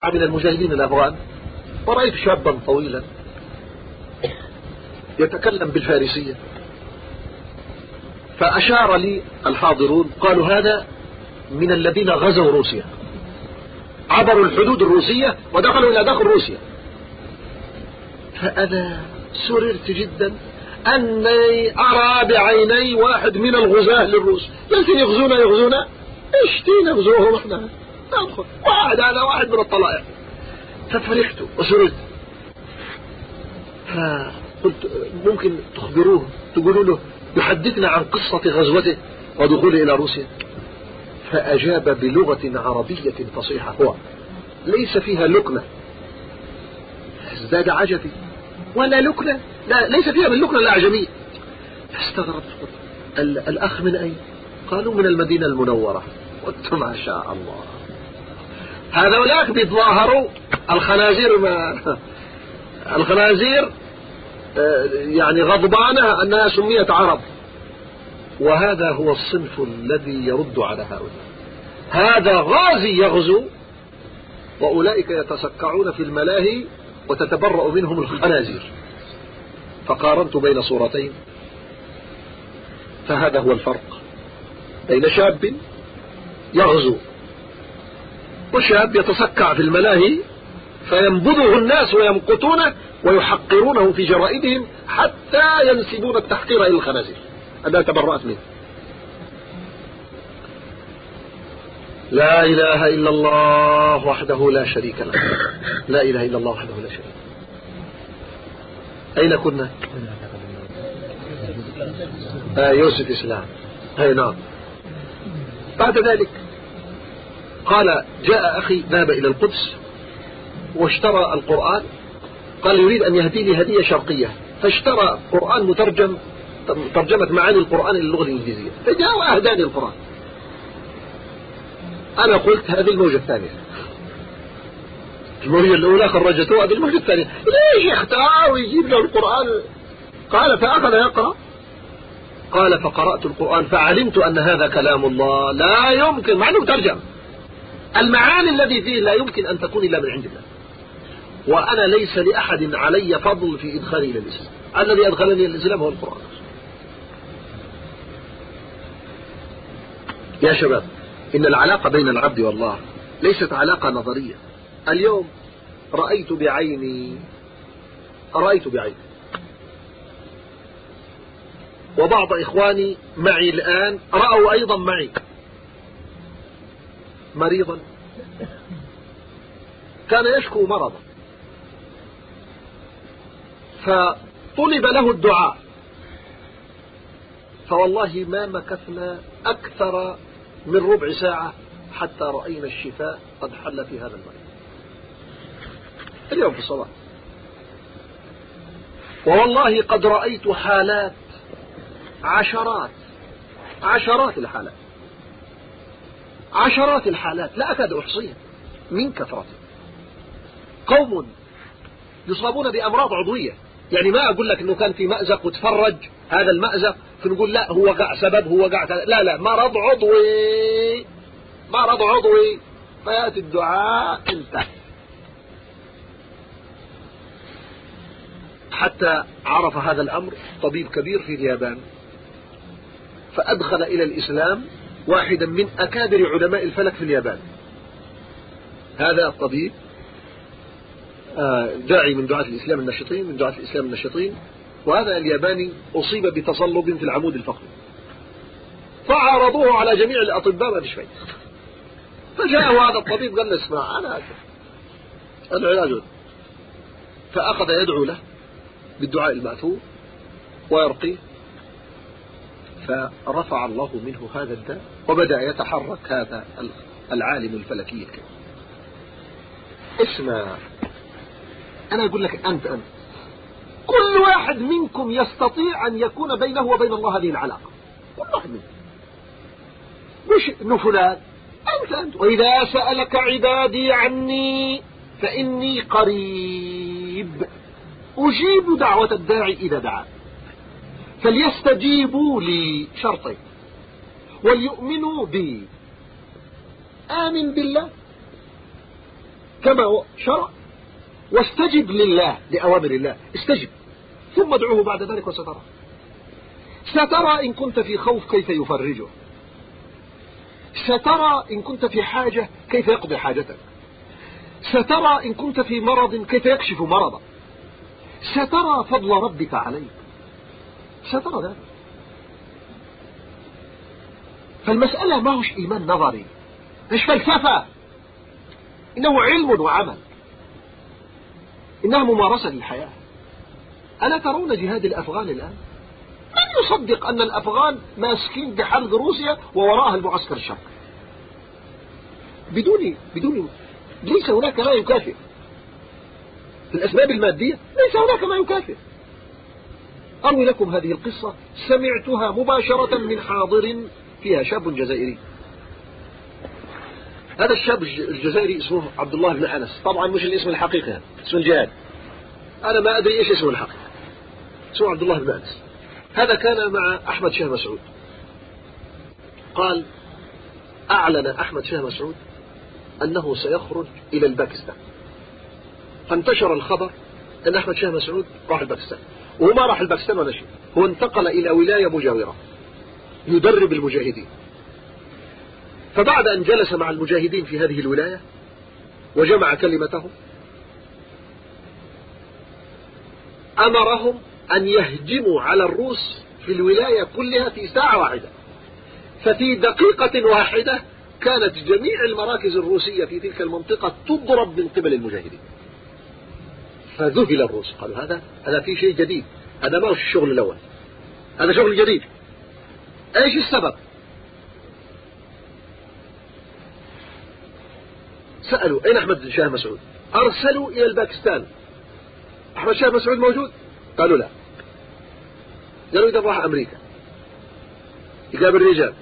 من المجاهدين الأفغان، ورأيت شابا طويلا يتكلم بالفارسية، فأشار لي الحاضرون قالوا هذا من الذين غزوا روسيا، عبروا الحدود الروسية ودخلوا إلى داخل روسيا. فأنا سررت جدا أني أرى بعيني واحد من الغزاة للروس، يمكن يغزونا إيش نغزوهم احنا ندخل واحد من الطلائع. ففرحت وسررت، فقلت ممكن تخبروه تقولوا له يحدثنا عن قصة غزوته ودخوله إلى روسيا. فأجاب بلغة عربية فصيحة، هو ليس فيها لكنة، ازداد عجبي، ولا لكنة، لا ليس فيها من لكنة الأعجمية. فاستغربت، الأخ من أين؟ قالوا من المدينة المنورة. قلت ما شاء الله، هذولاك بيتظاهروا الخنازير يعني غضبانة أنها سميت عرب، وهذا هو الصنف الذي يرد على هؤلاء. هذا غازي يغزو وأولئك يتسكعون في الملاهي وتتبرأ منهم الخنازير. فقارنت بين صورتين، فهذا هو الفرق بين شاب يغزو وشاب يتسكع في الملاهي فينبذه الناس ويمقتونه ويحقرونه في جرائدهم حتى ينسبون التحقير إلى الخنازير. أنا تبرأت منه. لا إله إلا الله وحده لا شريك له، لا إله إلا الله وحده لا شريك له. أين كنا؟ يوسف إسلام. نعم. بعد ذلك قال جاء أخي ذهب إلى القدس واشترى القرآن، قال يريد أن يهديني هدية شرقية، فاشترى قرآن مترجم، ترجمة معاني القرآن إلى اللغة الإنجليزية، فجاء وأهداني القرآن. أنا قلت هذه الموجة الثانية، الموجة الأولى خرجته، هذه الموجة الثانية ليش يختار ويجيب له القرآن؟ قال فأخذ يقرأ، قال فقرأت القرآن فعلمت أن هذا كلام الله، لا يمكن مع أنه مترجم، المعاني الذي فيه لا يمكن أن تكون إلا من عند الله، وأنا ليس لأحد علي فضل في إدخالي إلى الإسلام، الذي أدخلني إلى الإسلام هو القرآن. يا شباب، إن العلاقة بين العبد والله ليست علاقة نظرية. اليوم رأيت بعيني وبعض إخواني معي الآن رأوا أيضا معي مريضا كان يشكو مرضا، فطلب له الدعاء، فوالله ما مكثنا أكثر من ربع ساعة حتى رأينا الشفاء قد حل في هذا المريض اليوم في الصلاة. والله قد رأيت حالات، عشرات الحالات لا أكاد أحصيها من كثرة. قوم يصابون بأمراض عضوية، يعني ما أقول لك أنه كان في مأزق وتفرج هذا المأزق فنقول لا هو وقع سبب، هو وقع، لا مرض عضوي فيأتي الدعاء انتهى. حتى عرف هذا الأمر طبيب كبير في اليابان، فأدخل إلى الإسلام واحدا من أكابر علماء الفلك في اليابان. هذا الطبيب داعي من دعاة الإسلام النشطين، وهذا الياباني أصيب بتصلب في العمود الفقري، فعرضوه على جميع الأطباء ما بشفي. فجاء هذا الطبيب قال له اسمع أنا العلاج، فأخذ يدعو له بالدعاء المأثور ويرقيه، فرفع الله منه هذا الداء وبدأ يتحرك هذا العالم الفلكي الكبير. اسمع، أنا أقول لك أنت كل واحد منكم يستطيع أن يكون بينه وبين الله هذه العلاقة، كل واحد منكم، مش إنه فلان، أنت. وإذا سألك عبادي عني فإني قريب أجيب دعوة الداعي إذا دعا، فليستجيبوا لي شرطين وليؤمنوا بي. آمن بالله كما هو شرع، واستجب لله لأوامر الله، استجب ثم ادعوه بعد ذلك وسترى. سترى إن كنت في خوف كيف يفرجه، سترى إن كنت في حاجة كيف يقضي حاجتك، سترى إن كنت في مرض كيف يكشف مرضك، سترى فضل ربك عليك، سترى ذلك. فالمسألة ما هوش إيمان نظري، مش فلسفة، إنه علم وعمل، إنها ممارسة للحياة. ألا ترون جهاد الأفغان الآن؟ من يصدق أن الأفغان ماسكين بحرب روسيا ووراءها المعسكر الشرقي بدون ليس هناك ما يكافئ في الأسباب المادية، ليس هناك ما يكافئ. أروي لكم هذه القصة سمعتها مباشرة من حاضر فيها شاب جزائري. هذا الشاب الجزائري اسمه عبد الله بن أنس، طبعا مش الاسم الحقيقي، اسم الجهاد، أنا ما أدري إيش اسمه الحقيقي، اسمه عبد الله بن أنس. هذا كان مع أحمد شاه مسعود. قال أعلن أحمد شاه مسعود أنه سيخرج إلى الباكستان، فانتشر الخبر أن أحمد شاه مسعود راح الباكستان، وهو ما راح الباكستان ولا شيء، هو انتقل إلى ولاية مجاورة يدرب المجاهدين. فبعد أن جلس مع المجاهدين في هذه الولاية وجمع كلمتهم أمرهم أن يهجموا على الروس في الولاية كلها في ساعة واحدة. ففي دقيقة واحدة كانت جميع المراكز الروسية في تلك المنطقة تضرب من قبل المجاهدين. فذهل الروس، قالوا هذا في شيء جديد، هذا ما هو الشغل الأول، هذا شغل جديد. ايش السبب؟ سألوا أين أحمد شاه مسعود؟ أرسلوا إلى الباكستان. أحمد شاه مسعود موجود؟ قالوا لا. قالوا إذا راح أمريكا يقابل رجال.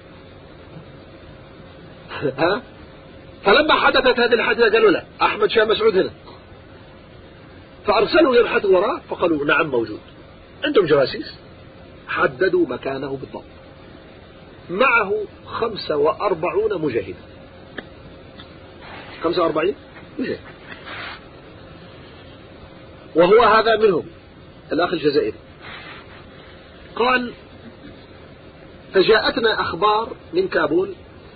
ها؟ فلما حدثت هذه الحادثة قالوا لا، أحمد شاه مسعود هنا. فأرسلوا يبحثوا وراه، فقالوا نعم موجود. عندهم جواسيس، حددوا مكانه بالضبط، معه 45 مجاهدا، 45 مجاهد، وهو هذا منهم الأخ الجزائري. قال فجاءتنا أخبار من كابول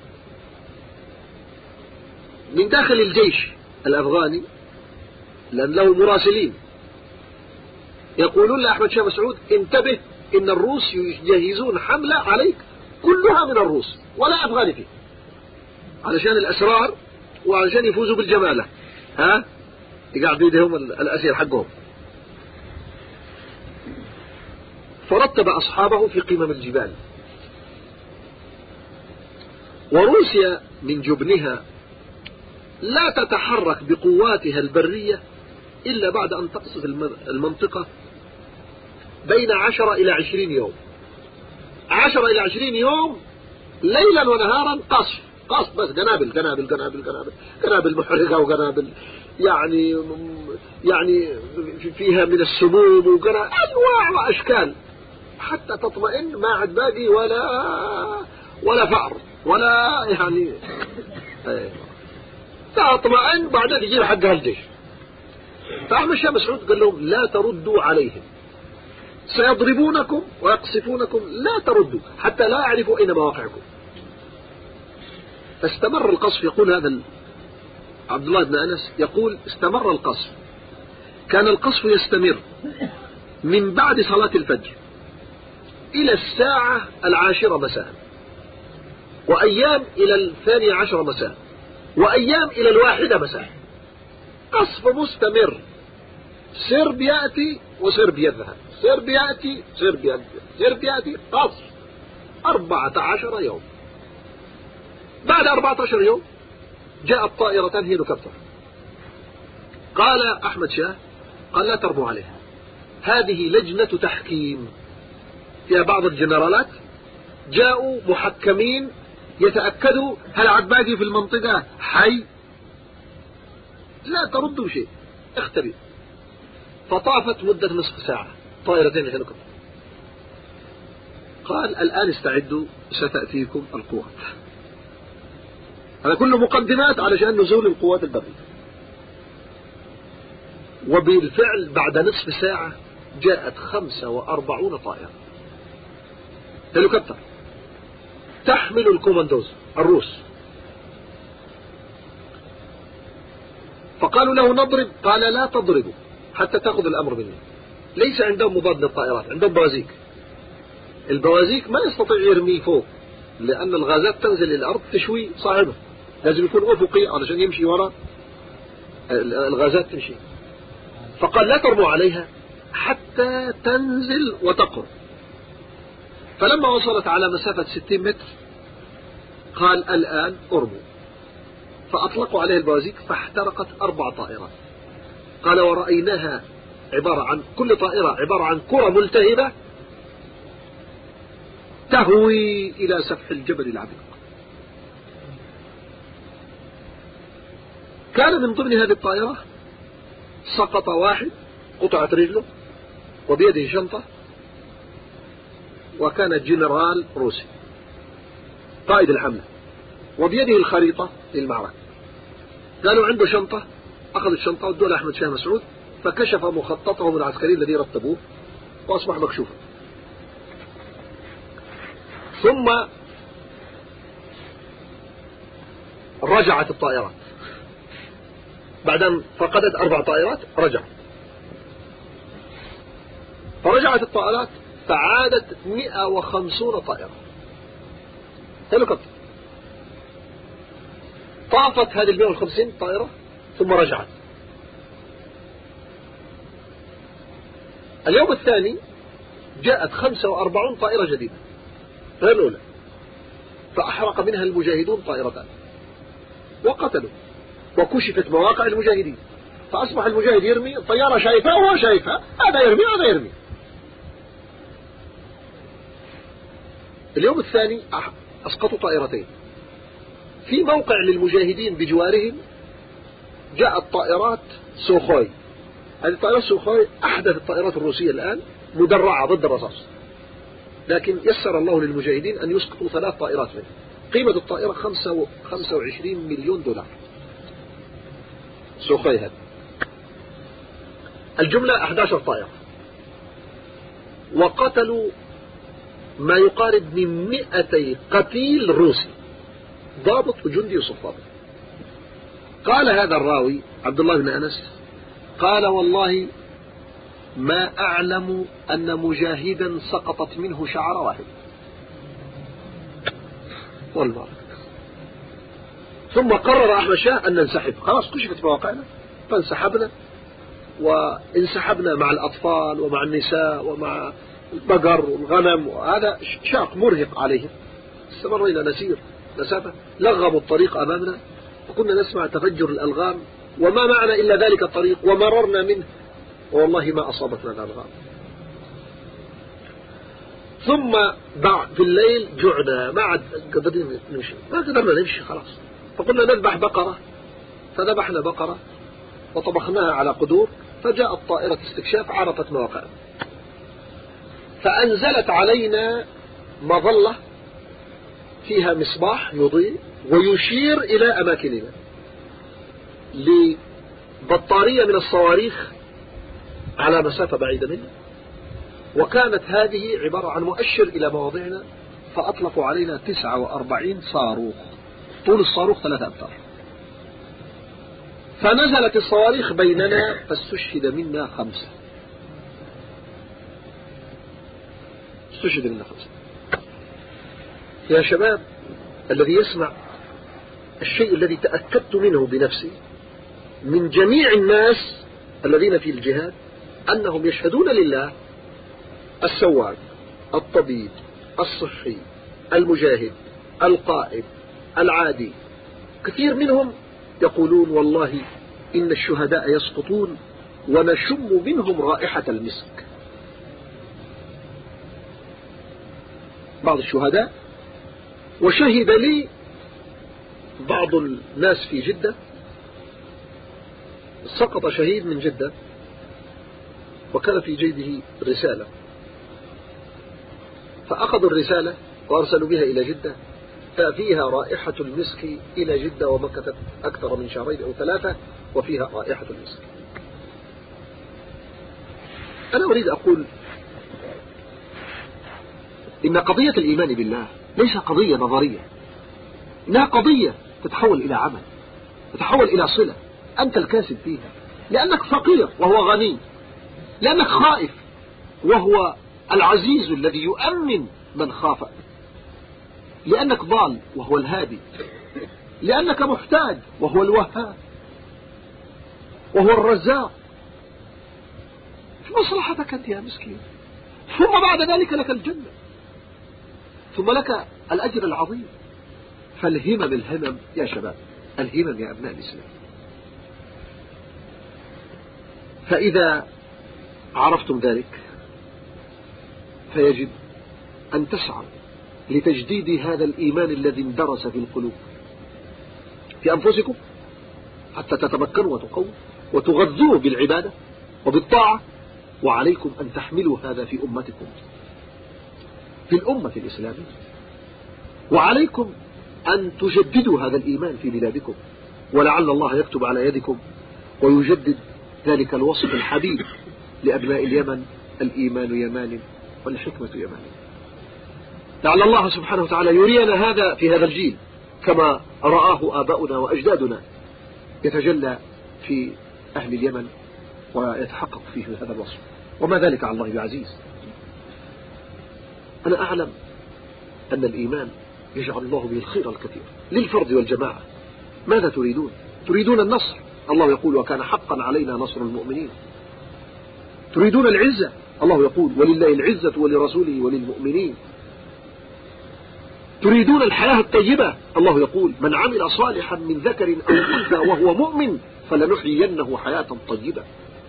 من داخل الجيش الأفغاني، لأن له مراسلين يقولون لأحمد شاه مسعود انتبه إن الروس يجهزون حملة عليك كلها من الروس ولا أفغاني فيه، علشان الأسرار وعلشان يفوزوا بالجمالة، ها يقعد بيدهم الأسير حقهم. فرتب أصحابه في قمم الجبال. وروسيا من جبنها لا تتحرك بقواتها البرية إلا بعد أن تقصف المنطقة بين 10 إلى 20 يوم، 10 إلى 20 يوم ليلا ونهارا قصف بس، قنابل قنابل قنابل قنابل قنابل محرقة، وقنابل يعني فيها من السموم، وقنابل أنواع وأشكال، حتى تطمئن ما عاد باقي ولا فأر ولا يعني تطمئن، بعدين يجي حقها الجيش. فأحمد شاه مسعود قال لهم لا تردوا عليهم، سيضربونكم ويقصفونكم، لا تردوا حتى لا يعرفوا أين مواقعكم. فاستمر القصف. يقول هذا عبد الله بن أنس، يقول استمر القصف، كان القصف يستمر من بعد صلاة الفجر إلى الساعة 10 مساء، وأيام إلى 12 مساء، وأيام إلى 1 مساء، قصف مستمر، سرب يأتي وسرب يذهب، سرب يأتي سرب يذهب، سرب يأتي، قصف 14 يوم. بعد 14 يوم جاءت طائرتان هيليكوبتر. قال أحمد شاه قال لا تربوا عليها، هذه لجنة تحكيم فيها بعض الجنرالات جاءوا محكمين يتأكدوا هل عاد باقي في المنطقة حي، لا تردوا شيء، اختبئ. فطافت مدة نصف ساعة طائرتين هيليكوبتر. قال الآن استعدوا ستأتيكم القوات. هذا كله مقدمات علشان نزول القوات البرية. وبالفعل بعد نصف ساعة جاءت 45 طائرة هليكوبتر تحمل الكوماندوز الروس. فقالوا له نضرب، قال لا تضربوا حتى تأخذ الأمر مني. ليس عندهم مضاد للطائرات، عندهم بوازيك. البوازيك ما يستطيع يرمي فوق، لأن الغازات تنزل للأرض تشوي صاحبه، لازم يكون أفقي علشان يمشي وراء الغازات تمشي. فقال لا ترموا عليها حتى تنزل وتقرب. فلما وصلت على مسافة 60 متر قال الآن ارموا، فأطلقوا عليها البوازيك فاحترقت 4 طائرات. قال ورأيناها عبارة عن كل طائرة عبارة عن كرة ملتهبة تهوي إلى سفح الجبل العميق. كان من ضمن هذه الطائرة سقط واحد قطعت رجله وبيده شنطة، وكان جنرال روسي قائد الحملة وبيده الخريطة للمعركة. قالوا عنده شنطة، أخذ الشنطة ودوها لأحمد شاه مسعود فكشف مخططهم العسكري الذي رتبوه وأصبح مكشوفا. ثم رجعت الطائرات بعد أن فقدت 4 طائرات فرجعت الطائرات فعادت 150 طائرة هليكوبتر. طافت هذه 150 طائرة ثم رجعت. اليوم الثاني جاءت 45 طائرة جديدة غير الأولى، فأحرق منها المجاهدون طائرتان وقتلوا، وكشفت مواقع المجاهدين، فأصبح المجاهد يرمي الطيارة شايفها وهو شايفها، هذا يرمي هذا يرمي. اليوم الثاني أسقطوا طائرتين في موقع للمجاهدين بجوارهم. جاءت طائرات سوخوي، هذه الطائرات سوخوي أحدث الطائرات الروسية الآن مدرعة ضد الرصاص، لكن يسر الله للمجاهدين أن يسقطوا 3 طائرات منها. قيمة الطائرة 25 مليون دولار سوخوي هذه. الجملة 11 طائرة، وقتلوا ما يقارب من 200 قتيل روسي ضابط وجندي وصفاض. قال هذا الراوي عبد الله بن أنس قال والله ما أعلم أن مجاهدا سقطت منه شعرة واحد والله. ثم قرر أحمد شاه أن ننسحب، خلاص كشفت مواقعنا، فانسحبنا وانسحبنا مع الأطفال ومع النساء ومع البقر والغنم، وهذا شاق مرهق عليهم. استمرنا نسير مسافة، لغموا الطريق أمامنا وكنا نسمع تفجر الألغام وما معنا إلا ذلك الطريق ومررنا منه والله ما أصابتنا الألغام. ثم بعد في الليل جعنا، ما قدرنا نمشي خلاص، فقلنا نذبح بقرة، فذبحنا بقرة وطبخناها على قدور، فجاءت طائرة استكشاف عرفت مواقعنا فأنزلت علينا مظلة فيها مصباح يضيء ويشير إلى أماكننا لبطارية من الصواريخ على مسافة بعيدة منه، وكانت هذه عبارة عن مؤشر إلى مواضعنا. فأطلقوا علينا 49 صاروخ، طول الصاروخ 3 أمتار، فنزلت الصواريخ بيننا فاستشهد منا 5. استشهد منا 5. يا شباب، الذي يسمع الشيء الذي تأكدت منه بنفسي من جميع الناس الذين في الجهاد أنهم يشهدون لله، السواق، الطبيب، الصحي، المجاهد، القائد، العادي، كثير منهم يقولون والله إن الشهداء يسقطون ونشم منهم رائحة المسك. بعض الشهداء، وشهد لي بعض الناس في جدة، سقط شهيد من جدة وكان في جيبه رسالة، فأخذوا الرسالة وأرسلوا بها إلى جدة، ففيها رائحة المسك إلى جدة، ومكثت أكثر من 2 أو 3 وفيها رائحة المسك. أنا أريد أقول إن قضية الإيمان بالله ليس قضية نظرية، إنها قضية تتحول إلى عمل، تتحول إلى صلة أنت الكاسب فيها، لأنك فقير وهو غني، لأنك خائف وهو العزيز الذي يؤمن من خاف، لأنك ضال وهو الهادي، لأنك محتاج وهو الوهاب وهو الرزاق. في مصلحتك أنت يا مسكين، ثم بعد ذلك لك الجنة، ثم لك الأجر العظيم. الهمم يا شباب، الهمم يا أبناء الإسلام. فإذا عرفتم ذلك فيجب أن تسعوا لتجديد هذا الإيمان الذي اندرس في القلوب في أنفسكم، حتى تتمكنوا وتقووا وتغذوه بالعبادة وبالطاعة. وعليكم أن تحملوا هذا في أمتكم، في الأمة الإسلامية، وعليكم أن تجددوا هذا الإيمان في بلادكم، ولعل الله يكتب على يدكم ويجدد ذلك الوصف الحبيب لأبناء اليمن: الإيمان يمان والحكمة يمان. لعل الله سبحانه وتعالى يرينا هذا في هذا الجيل كما رآه آباؤنا وأجدادنا يتجلى في أهل اليمن ويتحقق فيه هذا الوصف، وما ذلك على الله بعزيز. أنا أعلم أن الإيمان يجعل الله به الخير الكثير للفرد والجماعة. ماذا تريدون؟ تريدون النصر، الله يقول: وكان حقا علينا نصر المؤمنين. تريدون العزة، الله يقول: ولله العزة ولرسوله وللمؤمنين. تريدون الحياة الطيبة، الله يقول: من عمل صالحا من ذكر أو أنثى وهو مؤمن فلنحيينه حياة طيبة.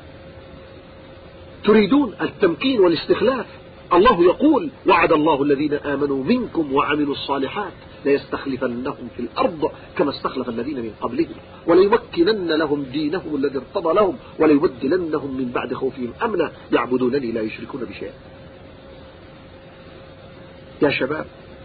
تريدون التمكين والاستخلاف، الله يقول: وعد الله الذين آمنوا منكم وعملوا الصالحات ليستخلفنهم في الأرض كما استخلف الذين من قبلهم وليمكنن لهم دينهم الذي ارتضى لهم وليبدلنهم من بعد خوفهم أمنا يعبدونني لا يشركون بشيء. يا شباب،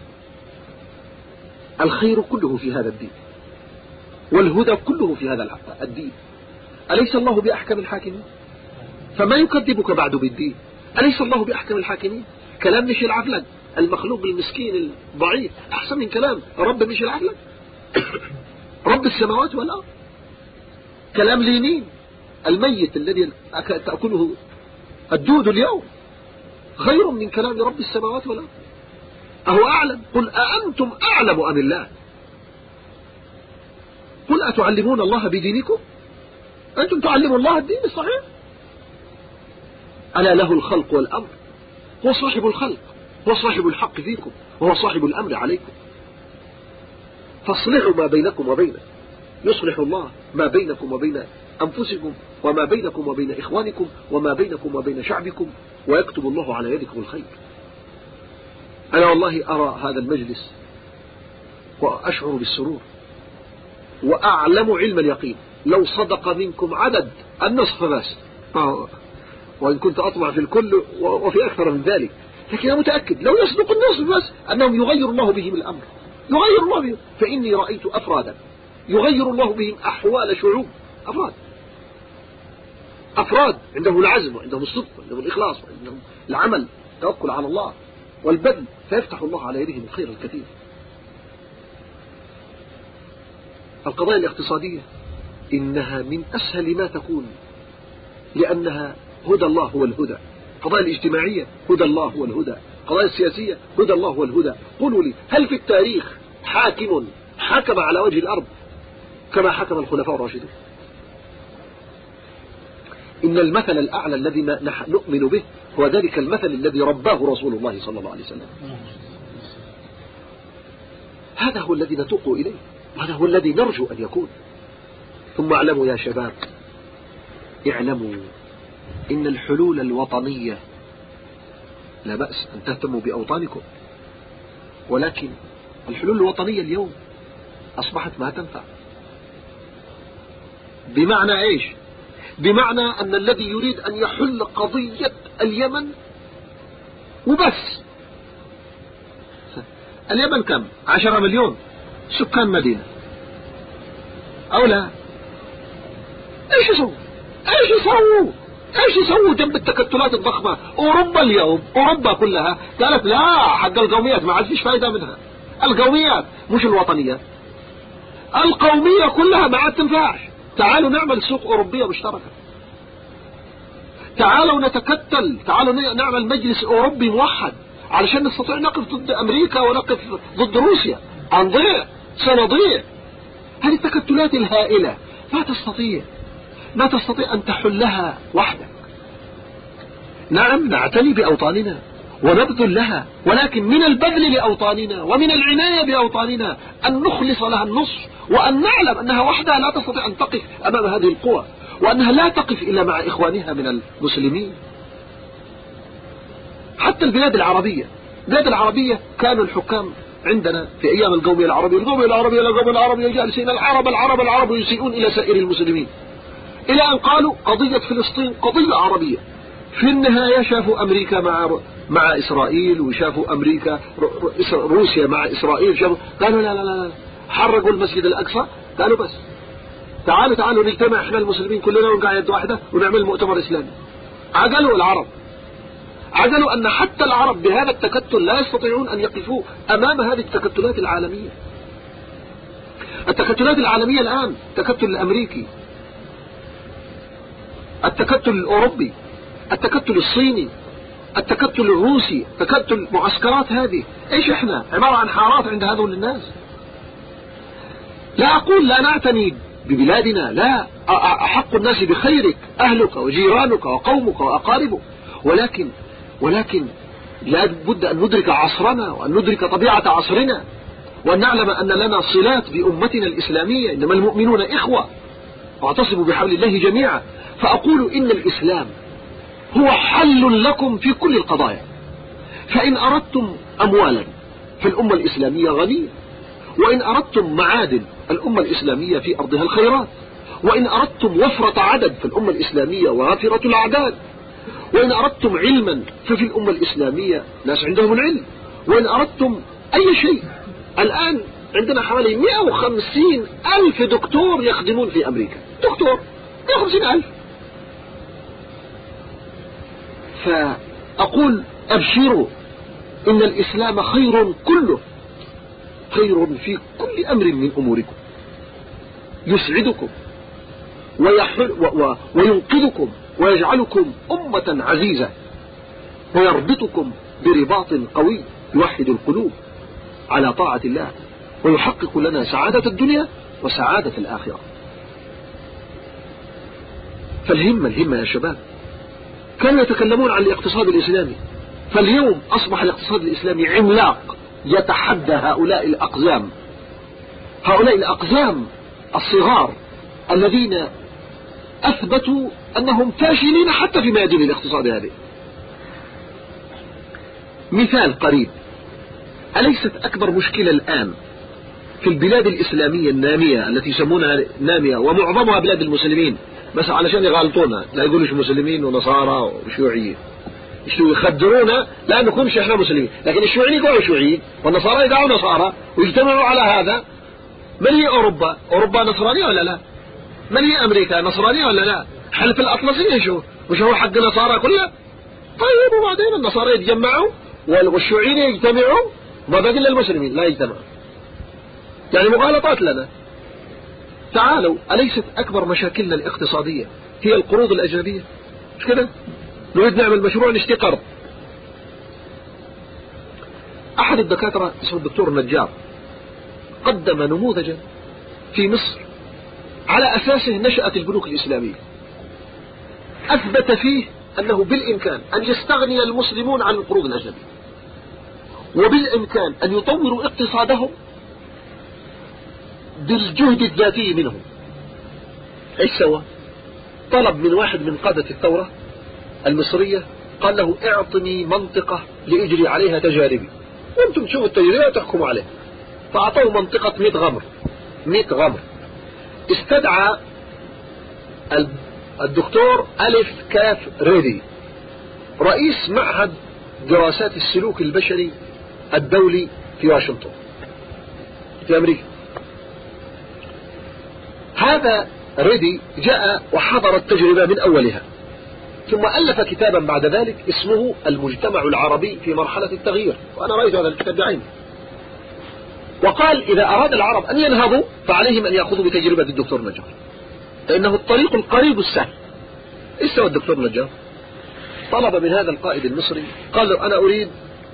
الخير كله في هذا الدين، والهدى كله في هذا الدين. أليس الله بأحكم الحاكمين؟ فما يكذبك بعد بالدين؟ أليس الله بأحكم الحاكمين؟ كلام مش العفلك المخلوق المسكين الضعيف أحسن من كلام رب مش العفلك رب السماوات والأرض. كلام لينين الميت الذي تأكله الدود اليوم خير من كلام رب السماوات والأرض. أهو أعلم؟ قل أأنتم أعلم أم الله؟ قل أتعلمون الله بدينكم؟ أنتم تعلمون الله الدين الصحيح؟ ألا له الخلق والأمر، هو صاحب الخلق، هو صاحب الحق فيكم، وهو صاحب الأمر عليكم. فاصلحوا ما بينكم وبينه، يصلح الله ما بينكم وبين أنفسكم وما بينكم وبين إخوانكم وما بينكم وبين شعبكم، ويكتب الله على يدكم الخير. أنا والله أرى هذا المجلس وأشعر بالسرور، وأعلم علم اليقين لو صدق منكم عدد النصف بس، وإن كنت أطمع في الكل وفي أكثر من ذلك، لكن أنا متأكد لو يصدق النصف بس أنهم يغير الله بهم الأمر، يغير الله بهم. فإني رأيت أفرادا يغير الله بهم أحوال شعوب، أفراد عندهم العزم وعندهم الصدق وعندهم الإخلاص وعندهم العمل، التوكل على الله والبذل، فيفتح الله على يدهم الخير الكثير. القضايا الاقتصادية إنها من أسهل ما تكون، لأنها هدى الله هو الهدى. القضايا الاجتماعية هدى الله هو الهدى. القضايا السياسية هدى الله هو الهدى. قولوا لي، هل في التاريخ حاكم حكم على وجه الأرض كما حكم الخلفاء الراشدون؟ إن المثل الأعلى الذي نؤمن به هو ذلك المثل الذي رباه رسول الله صلى الله عليه وسلم. هذا هو الذي نتوق إليه، وهذا هو الذي نرجو أن يكون. ثم اعلموا يا شباب، اعلموا إن الحلول الوطنية لا بأس أن تهتموا بأوطانكم، ولكن الحلول الوطنية اليوم أصبحت ما تنفع. بمعنى إيش؟ بمعنى أن الذي يريد أن يحل قضية اليمن وبس. اليمن كم؟ 10 مليون سكان مدينة أو لا؟ إيش يسووا؟ ايش يسووا جنب التكتلات الضخمة؟ اوروبا اليوم، اوروبا كلها قالت لا، حق القوميات ما عاد فيش فايدة منها. القوميات مش الوطنية، القومية كلها ما عاد تنفعش. تعالوا نعمل سوق اوروبية مشتركة، تعالوا نتكتل، تعالوا نعمل مجلس اوروبي موحد علشان نستطيع نقف ضد امريكا ونقف ضد روسيا. هنضيع، سنضيع. هذه التكتلات الهائلة ما تستطيع ان تحلها وحدك. نعم نعتني باوطاننا ونبذل لها، ولكن من البذل لأوطاننا ومن العناية بأوطاننا أن نخلص لها النصر، وأن نعلم أنها وحدها لا تستطيع أن تقف أمام هذه القوى، وأنها لا تقف إلا مع إخوانها من المسلمين. حتى البلاد العربية كانوا الحكام عندنا في أيام القومية العربية جالسين العرب يسيئون إلى سائر المسلمين، إلى أن قالوا قضية فلسطين قضية عربية. في النهاية شافوا أمريكا مع إسرائيل، وشافوا أمريكا روسيا مع إسرائيل، قالوا لا، حرقوا المسجد الأقصى. قالوا بس تعالوا نجتمع احنا المسلمين كلنا ونقع يد واحدة ونعمل مؤتمر إسلامي. عقلوا العرب، عقلوا أن حتى العرب بهذا التكتل لا يستطيعون أن يقفوا أمام هذه التكتلات العالمية. التكتلات العالمية الآن، التكتل الأمريكي، التكتل الأوروبي، التكتل الصيني، التكتل الروسي، تكتل معسكرات هذه، ايش احنا؟ عبارة عن حارات عند هذول الناس. لا أقول لا نعتني ببلادنا، لا، أحق الناس بخيرك أهلك وجيرانك وقومك وأقاربك، ولكن لا بد أن ندرك عصرنا وأن ندرك طبيعة عصرنا، وأن نعلم أن لنا صلات بأمتنا الإسلامية، إنما المؤمنون إخوة واعتصموا بحبل الله جميعا. فأقول إن الإسلام هو حل لكم في كل القضايا. فإن أردتم أموالا فالأمة الإسلامية غنية، وإن أردتم معادن الأمة الإسلامية في أرضها الخيرات، وإن أردتم وفرة عدد فالأمة الإسلامية وافرة الأعداد، وإن أردتم علما ففي الأمة الإسلامية ناس عندهم العلم، وإن أردتم أي شيء. الآن عندنا حوالي 150,000 دكتور يخدمون في أمريكا، دكتور 150,000. فأقول أبشروا إن الإسلام خير كله، خير في كل أمر من أموركم، يسعدكم وينقذكم ويجعلكم أمة عزيزة، ويربطكم برباط قوي يوحد القلوب على طاعة الله، ويحقق لنا سعادة الدنيا وسعادة الآخرة. فالهمة يا شباب. كانوا يتكلمون عن الاقتصاد الإسلامي، فاليوم أصبح الاقتصاد الإسلامي عملاق يتحدى هؤلاء الأقزام الصغار الذين أثبتوا أنهم فاشلين حتى في ميادين الاقتصاد هذه. مثال قريب، أليست أكبر مشكلة الآن في البلاد الإسلامية النامية التي يسمونها نامية ومعظمها بلاد المسلمين، بس علشان يغالطونا لا يقولوش مسلمين ونصارى وشيوعيين، يخدرونا لا نكونش احنا مسلمين، لكن الشيوعيين يقعوا شيوعيين والنصارى يقعوا نصارى ويجتمعوا على هذا. من هي أوروبا نصرانية ولا لا؟ من هي أمريكا نصرانية ولا لا؟ حلف الأطلسية مش هو حق النصارى كلها؟ طيب وبعدين النصارى يتجمعوا والشيوعيين يجتمعوا، ما باقي الا المسلمين لا يجتمعوا، يعني مغالطات لنا. تعالوا، أليست أكبر مشاكلنا الاقتصادية هي القروض الأجنبية؟ مش كده؟ نريد نعمل مشروع نشتري قرض. أحد الدكاترة اسمه الدكتور النجار قدم نموذجا في مصر على أساسه نشأت البنوك الإسلامية، أثبت فيه أنه بالإمكان أن يستغني المسلمون عن القروض الأجنبية، وبالإمكان أن يطوروا اقتصادهم بالجهد الذاتي منهم. ايش سوى؟ طلب من واحد من قادة الثورة المصرية، قال له اعطني منطقة لأجري عليها تجاربي وانتم تشوفوا التجربة وتحكموا عليها. فأعطوه منطقة 100 غمر. استدعى الدكتور ألف كاف ريدي رئيس معهد دراسات السلوك البشري الدولي في واشنطن في أمريكا. هذا ريدي جاء وحضر التجربة من أولها، ثم ألف كتابا بعد ذلك اسمه المجتمع العربي في مرحلة التغيير، وأنا رأيت هذا الكتاب بعيني. وقال إذا أراد العرب أن ينهضوا فعليهم أن يأخذوا بتجربة الدكتور نجار، فإنه الطريق القريب السهل. إيش سوى الدكتور نجار؟ طلب من هذا القائد المصري، قال له أنا أريد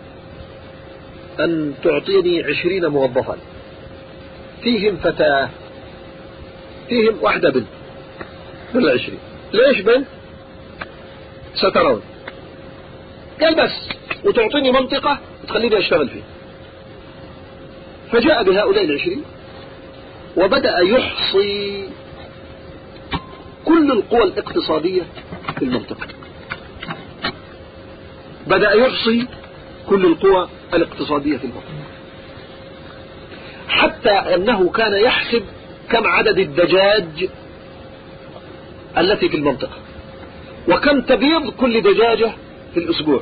أن تعطيني 20 موظفا فيهم فتاة، فيهم واحدة بنت من 20. ليش بنت؟ سترون. قال بس، وتعطيني منطقة وتخليني أشتغل فيها. فجاء بهؤلاء 20 وبدأ يحصي كل القوى الاقتصادية في المنطقة. بدأ يحصي كل القوى الاقتصادية في المنطقة، حتى أنه كان يحسب كم عدد الدجاج التي في المنطقة وكم تبيض كل دجاجة في الأسبوع،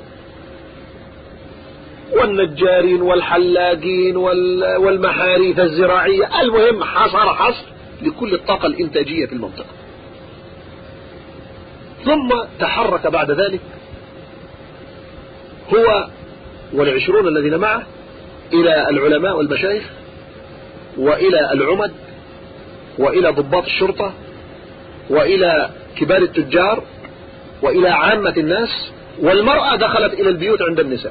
والنجارين والحلاقين والمحاريث الزراعية. المهم حصر لكل الطاقة الإنتاجية في المنطقة. ثم تحرك بعد ذلك هو وال20 الذين معه إلى العلماء والمشايخ وإلى العمد وإلى ضباط الشرطة وإلى كبار التجار وإلى عامة الناس، والمرأة دخلت إلى البيوت عند النساء.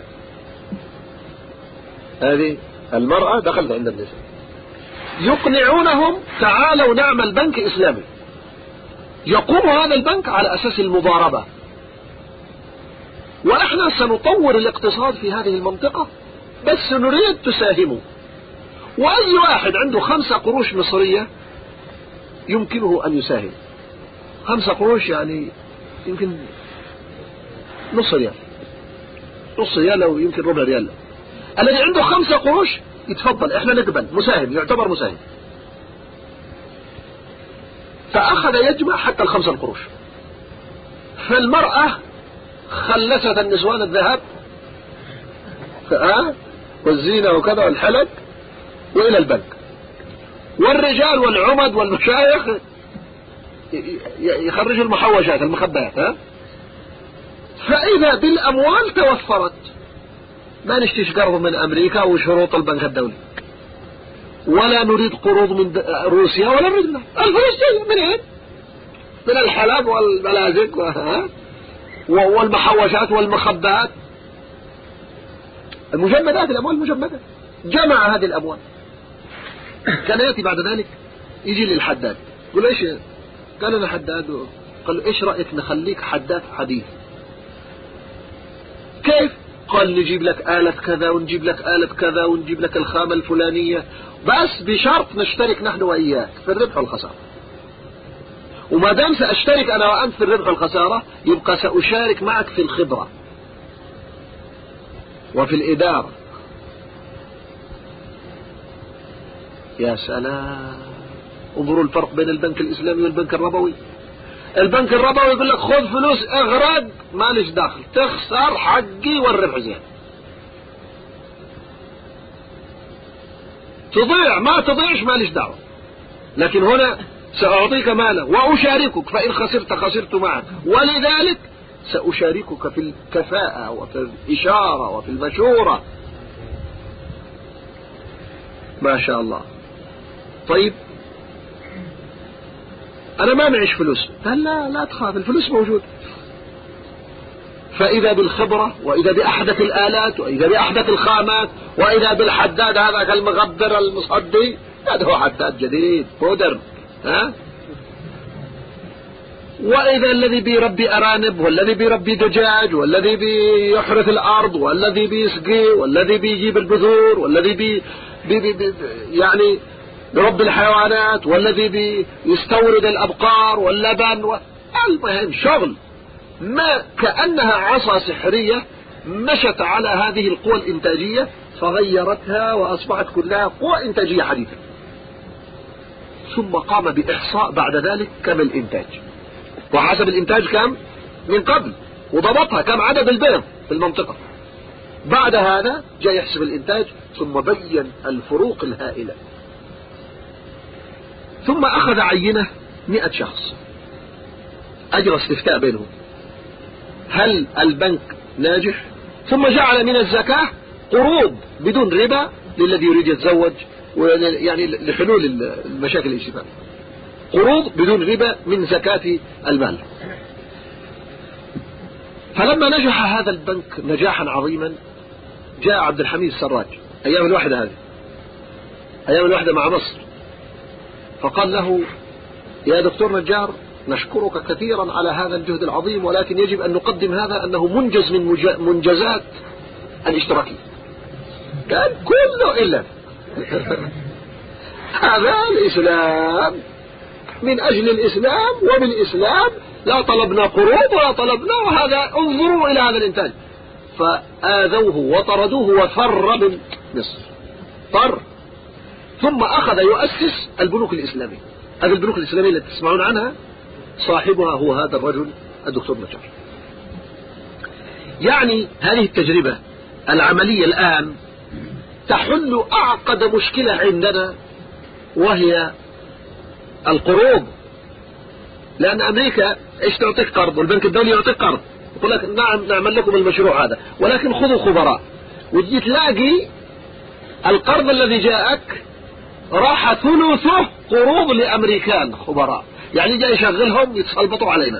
هذه المرأة دخلت عند النساء يقنعونهم تعالوا نعمل بنك إسلامي. يقوم هذا البنك على أساس المضاربة، ونحن سنطور الاقتصاد في هذه المنطقة، بس نريد تساهموا. وأي واحد عنده 5 قروش مصرية يمكنه أن يساهم. 5 قروش يعني يمكن نص ريال أو يمكن ربع ريال. الذي عنده 5 قروش يتفضل، احنا نقبل مساهم، يعتبر مساهم. فأخذ يجمع حتى 5 قروش. فالمرأة خلست النسوان الذهب والزينة وكذا والحلق وإلى البنك، والرجال والعمد والمشايخ يخرجوا المحوشات المخبئات. فإذا بالأموال توفرت، ما نشتيش قرض من أمريكا وشروط البنك الدولي، ولا نريد قروض من روسيا ولا نريد الفلوس من هين؟ من الحلب والبلازق والمحوشات والمخبئات المجمدات، الأموال المجمدة. جمع هذه الأموال. كان يأتي بعد ذلك يجي للحداد يقول له إيش؟ قال أنا حداد. قال له إيش رأيك نخليك حداد حديث؟ كيف؟ قال نجيب لك آلة كذا ونجيب لك آلة كذا ونجيب لك الخامة الفلانية، بس بشرط نشترك نحن وإياك في الربح والخسارة. وما دام سأشترك أنا وأنت في الربح والخسارة، يبقى سأشارك معك في الخبرة وفي الإدارة. يا سلام، انظروا الفرق بين البنك الإسلامي والبنك الربوي. البنك الربوي يقول لك خذ فلوس اغرق مالش داخل، تخسر حقي والربح زين، تضيع ما تضيعش مالش دعوة. لكن هنا سأعطيك مالا وأشاركك، فإن خسرت خسرت معك، ولذلك سأشاركك في الكفاءة وفي الإشارة وفي المشورة. ما شاء الله. طيب أنا ما معيش فلوس. قال لا تخاف، الفلوس موجود. فإذا بالخبرة، وإذا بأحدث الآلات، وإذا بأحدث الخامات، وإذا بالحداد هذا المغبر المصدي، هذا هو حداد جديد مودرن. وإذا الذي بيربي أرانب، والذي بيربي دجاج، والذي بيحرث الأرض، والذي بيسقي، والذي بيجيب البذور، والذي يعني يربي الحيوانات، والذي بيستورد الأبقار واللبن المهم شغل ما كأنها عصا سحرية مشت على هذه القوى الإنتاجية فغيرتها وأصبحت كلها قوى إنتاجية حديثة. ثم قام بإحصاء بعد ذلك كم الإنتاج، وحسب الإنتاج كم من قبل، وضبطها كم عدد البيض في المنطقة. بعد هذا جاء يحسب الإنتاج، ثم بين الفروق الهائلة. ثم أخذ عينة 100 شخص، أجرى استفتاء بينهم، هل البنك ناجح؟ ثم جعل من الزكاة قروض بدون ربا للذي يريد يتزوج، يعني لحلول المشاكل الاجتماعية، قروض بدون ربا من زكاة المال. فلما نجح هذا البنك نجاحا عظيما، جاء عبد الحميد السراج أيام الوحدة، هذه أيام الوحدة مع مصر، فقال له: يا دكتور نجار، نشكرك كثيرا على هذا الجهد العظيم، ولكن يجب أن نقدم هذا أنه منجز من منجزات الاشتراكية. قال: كله إلا هذا الإسلام، من أجل الإسلام وبالإسلام لا طلبنا قروض ولا طلبنا، وهذا انظروا إلى هذا الإنتاج. فآذوه وطردوه وفر من مصر، فر. ثم أخذ يؤسس البنوك الإسلامية. هذه البنوك الإسلامية التي تسمعون عنها صاحبها هو هذا الرجل الدكتور نجار. يعني هذه التجربة العملية الآن تحل أعقد مشكلة عندنا، وهي القروض. لأن أمريكا إيش تعطيك قرض، والبنك الدولي يعطيك قرض، يقول لك: نعم نعمل لكم المشروع هذا، ولكن خذوا خبراء. وتجي تلاقي القرض الذي جاءك راح ثلثه قروض لأمريكان خبراء، يعني جاي يشغلهم يتسلبطوا علينا،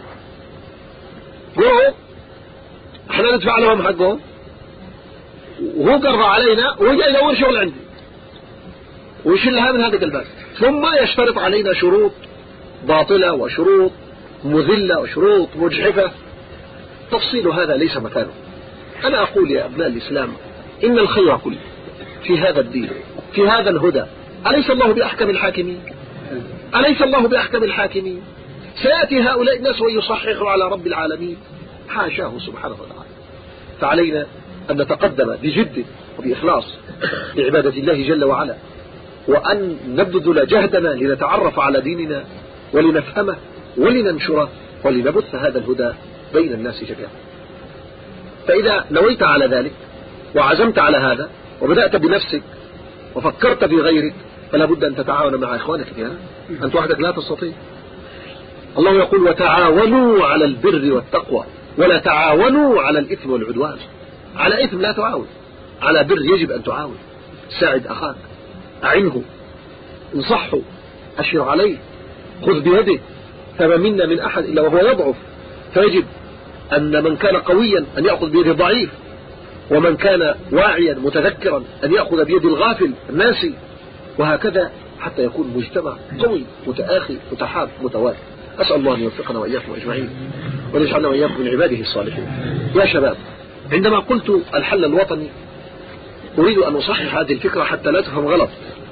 قروض احنا ندفع لهم حقهم، وهو قرض علينا وجاي يدور شغل عندي ويشيلها من هذا الباب، ثم يشترط علينا شروط باطلة وشروط مذلة وشروط مجحفة. تفصيل هذا ليس مكانه. أنا أقول يا أبناء الإسلام: إن الخير كله في هذا الدين، في هذا الهدى. أليس الله بأحكم الحاكمين؟ أليس الله بأحكم الحاكمين؟ سيأتي هؤلاء الناس ويصححوا على رب العالمين، حاشاه سبحانه وتعالى. فعلينا أن نتقدم بجد وبإخلاص لعبادة الله جل وعلا، وأن نبذل جهدنا لنتعرف على ديننا ولنفهمه ولننشره ولنبث هذا الهدى بين الناس جميعا. فإذا نويت على ذلك وعزمت على هذا وبدأت بنفسك وفكرت في غيرك، فلا بد أن تتعاون مع إخوانك فيها. أنت وحدك لا تستطيع. الله يقول: وتعاونوا على البر والتقوى ولا تعاونوا على الإثم والعدوان. على إثم لا تعاون، على بر يجب أن تعاون. ساعد أخاك، أعنه، انصحه، أشر عليه، خذ بيده. فما منا من أحد إلا وهو يضعف، فيجب أن من كان قويا أن يأخذ بيد الضعيف، ومن كان واعيا متذكرا أن يأخذ بيد الغافل الناسي، وهكذا حتى يكون مجتمع قوي متآخي متحاب متوالي. أسأل الله أن يوفقنا وإياكم أجمعين، ونجعلنا وإياكم من عباده الصالحين. يا شباب، عندما قلت الحل الوطني أريد أن أصحح هذه الفكرة حتى لا تفهم غلط.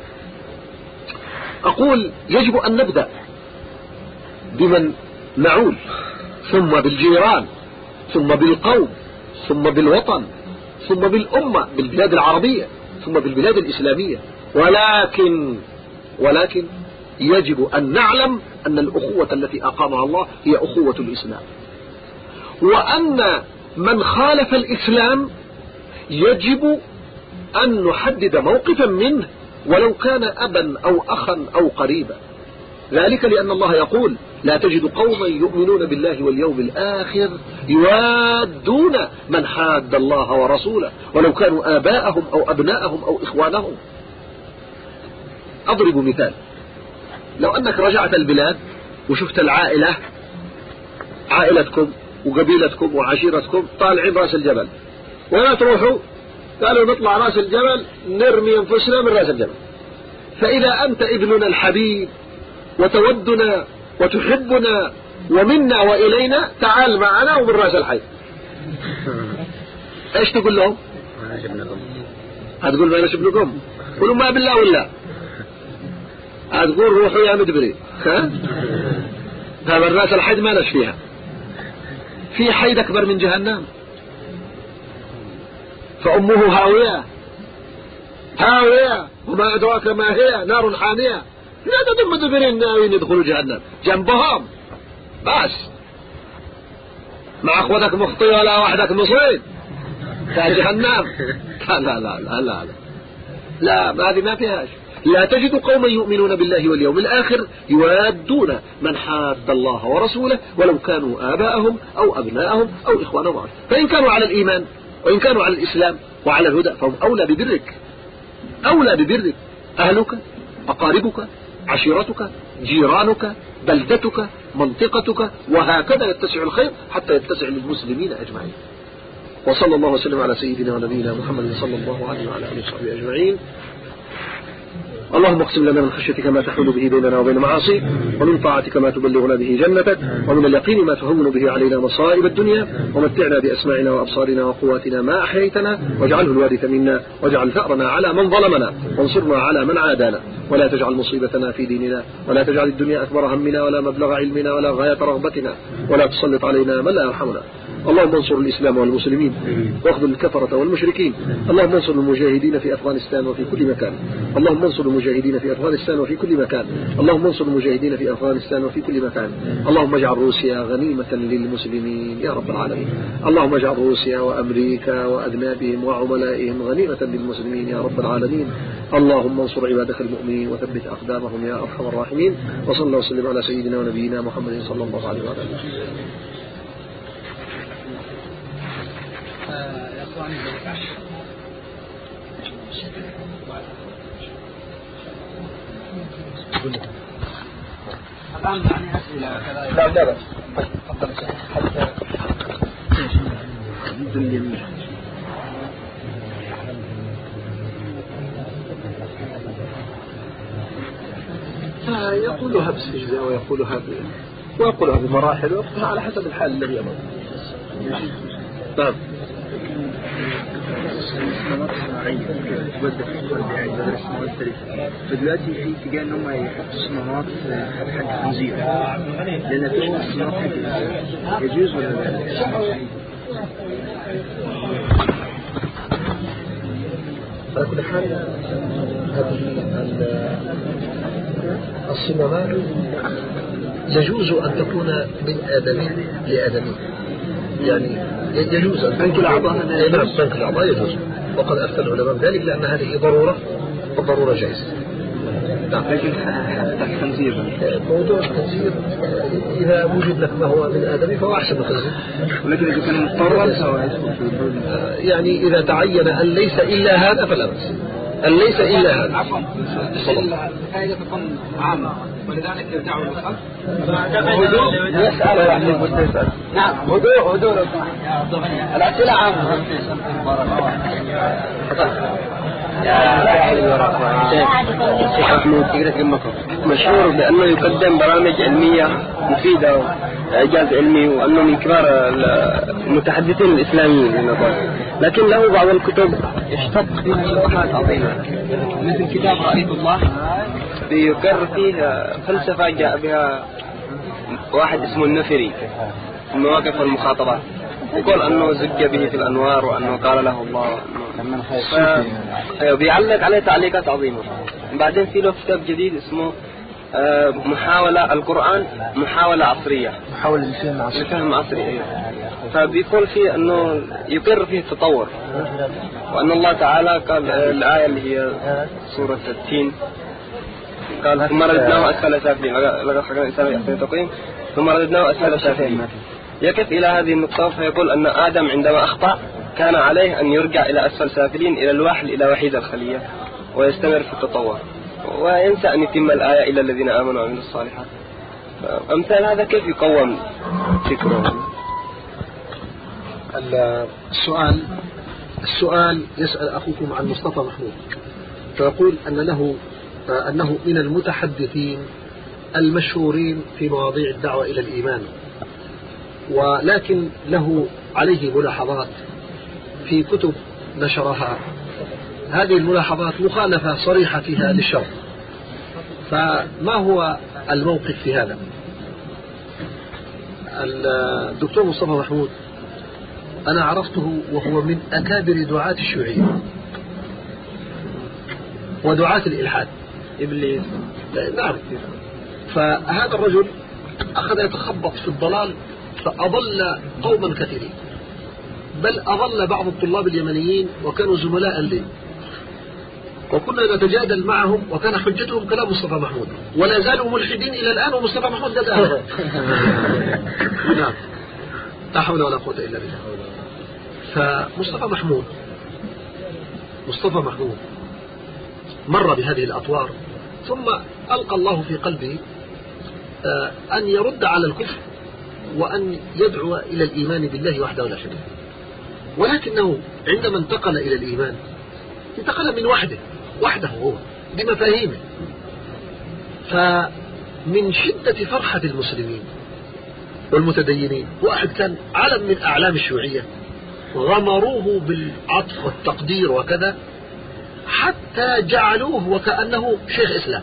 أقول: يجب أن نبدأ بمن نعول، ثم بالجيران، ثم بالقوم، ثم بالوطن، ثم بالأمة، بالبلاد العربية، ثم بالبلاد الإسلامية. ولكن يجب أن نعلم أن الأخوة التي أقامها الله هي أخوة الإسلام، وأن من خالف الإسلام يجب أن نحدد موقفا منه ولو كان أبا أو أخا أو قريبا. ذلك لأن الله يقول: لا تجد قوما يؤمنون بالله واليوم الآخر يوادون من حاد الله ورسوله ولو كانوا آباءهم أو أبناءهم أو إخوانهم. أضرب مثال: لو أنك رجعت البلاد وشفت العائلة، عائلتكم وقبيلتكم وعشيرتكم طالعين راس الجبل، ولا تروحوا قالوا نطلع راس الجبل نرمي أنفسنا من راس الجبل. فإذا أنت ابننا الحبيب وتودنا وتحبنا ومنا وإلينا، تعال معنا ومن راس الحي. ايش تقول لهم؟ هتقول ما أنا ابنكم؟ قولوا ما بالله ولا هتقول روحوا يا مدبري. هذا الراس الحي ما نش فيها، في حيد أكبر من جهنم، فأمه هاوية هاوية وما أدراك ما هي، نار حامية. لا تدم مدبرين ناويين يدخلوا جهنم جنبهم بس، مع أخوتك مخطي ولا وحدك مصيد تا جهنم. لا لا لا لا لا لا، هذه ما فيهاش. لا تجد قوما يؤمنون بالله واليوم الآخر يوادون من حاد الله ورسوله ولو كانوا آباءهم أو أبناءهم أو إخوانهم، فإن كانوا على الإيمان وإن كانوا على الإسلام وعلى الهدى فهم أولى ببرك، أولى ببرك، أهلك، أقاربك، عشيرتك، جيرانك، بلدتك، منطقتك، وهكذا يتسع الخير حتى يتسع للمسلمين أجمعين. وصلى الله وسلم على سيدنا ونبينا محمد صلى الله عليه وعلى آله وصحبه أجمعين. اللهم اقسم لنا من خشيتك ما تحول به بيننا وبين معاصيك، ومن طاعتك ما تبلغنا به جنتك، ومن اليقين ما تهون به علينا مصائب الدنيا، ومتعنا بأسماعنا وأبصارنا وقواتنا ما أحييتنا، واجعله الوارث منا، واجعل ثأرنا على من ظلمنا، وانصرنا على من عادانا، ولا تجعل مصيبتنا في ديننا، ولا تجعل الدنيا أكبر همنا ولا مبلغ علمنا ولا غاية رغبتنا، ولا تسلط علينا من لا يرحمنا. اللهم انصر الإسلام والمسلمين واخذل الكفرة والمشركين. اللهم انصر المجاهدين في أفغانستان وفي كل مكان. اللهم انصر المجاهدين في أفغانستان وفي كل مكان. اللهم انصر المجاهدين في أفغانستان وفي كل مكان. اللهم اجعل روسيا غنيمة للمسلمين يا رب العالمين. اللهم اجعل روسيا وأمريكا وأذنابهم وعملائهم غنيمة للمسلمين يا رب العالمين. اللهم انصر عبادك المؤمنين وثبت أقدامهم يا أرحم الراحمين. وصلى الله وسلم على سيدنا ونبينا محمد صلى الله عليه وسلم. الآن يعني أسئلة كذا. لا لا يقولها باستجزاء ويقولها بمراحل ويقولها على حسب الحال الذي يمر. نعم. فدلوقتي في اتجاه ان هم يحطوا صناعات حق خنزير، لان في صناعات حق الانسان يجوز ولا لا؟ على كل حال هذه الصناعات يجوز أن تكون من آدمي لآدمي، يعني يجوز أن بنك الأعضاء. نعم بنك الأعضاء يجوز، وقد أفتى العلماء ذلك لأن هذه ضرورة والضرورة جائزة. نعم. لكن حتى الخنزير، موضوع الخنزير إذا وجد لك ما هو من آدمي فهو أحسن من الخنزير، ولكن إذا كان مضطرا يعني إذا تعين أن ليس إلا هذا فلا بأس، أن ليس إلا هذا. عفوا الفائدة تكون عامة ولذلك يرجعوا للخلف. يسأل. نعم هدوء الأسئلة عامة. الشيخ محمود مشهور بأنه يقدم برامج علمية مفيدة وإعجاز علمي، وأنه من كبار المتحدثين الإسلاميين، لكن له بعض الكتب يشتق فيها شروحات عظيمة، مثل كتاب رأيت الله بيقر فيه فلسفة جاء بها واحد اسمه النفري في المواقف والمخاطبات، يقول أنه زج به في الأنوار وأنه قال له الله، بيعلق عليه تعليقات عظيمة. بعدين في له كتاب جديد اسمه محاولة القرآن محاولة عصرية، محاولة لفهم عصري. أيوه. فبيقول فيه أنه يقر فيه التطور، وأن الله تعالى قال الآية اللي هي سورة التين قال ثم رددناه أسفل سافلين، لقد خلقنا الإنسان في أحسن تقويم ثم رددناه أسفل سافلين. يقف إلى هذه النقطة فيقول أن آدم عندما أخطأ كان عليه أن يرجع إلى أسفل سافلين إلى الوحل إلى وحيد الخلية ويستمر في التطور، وينسى أن يتم الآية إلى الذين آمنوا وعملوا الصالحات. أمثال هذا كيف يقوم فكره؟ السؤال يسأل أخوكم عن مصطفى محمود، فيقول أنه من المتحدثين المشهورين في مواضيع الدعوة إلى الإيمان، ولكن له عليه ملاحظات في كتب نشرها، هذه الملاحظات مخالفة صريحة فيها للشرع، فما هو الموقف في هذا؟ الدكتور مصطفى محمود أنا عرفته وهو من أكابر دعاة الشيوعية ودعاة الإلحاد إبليس. نعم. فهذا الرجل أخذ يتخبط في الضلال فأضل قوما كثيرين، بل أضل بعض الطلاب اليمنيين وكانوا زملاء لي. وكنا نتجادل معهم وكان حجتهم كلام مصطفى محمود، ولا زالوا ملحدين إلى الآن ومصطفى محمود قد آمن. نعم، لا حول ولا قوة إلا بالله. فمصطفى محمود مر بهذه الأطوار، ثم ألقى الله في قلبه أن يرد على الكفر وأن يدعو إلى الإيمان بالله وحده لا شريك له. ولكنه عندما انتقل إلى الإيمان انتقل من وحده هو بمفاهيمه. فمن شدة فرحة المسلمين والمتدينين، واحد كان علم من أعلام الشيوعية، غمروه بالعطف والتقدير وكذا حتى جعلوه وكأنه شيخ إسلام.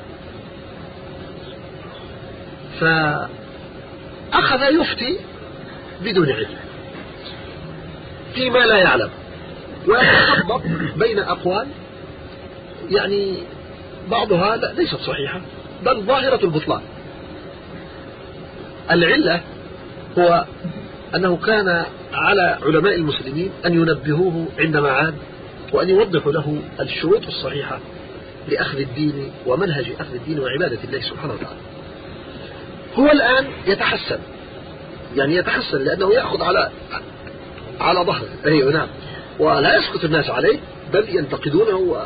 فأخذ يفتي بدون علم فيما لا يعلم، ويتخبط بين أقوال يعني بعضها ليست صحيحة بل ظاهرة البطلان. العلة هو أنه كان على علماء المسلمين أن ينبهوه عندما عاد، وأن يوضحوا له الشروط الصحيحة لأخذ الدين ومنهج أخذ الدين وعبادة الله سبحانه وتعالى. هو الآن يتحسن لأنه يأخذ على ظهره. أيوة نعم، ولا يسقط الناس عليه بل ينتقدونه.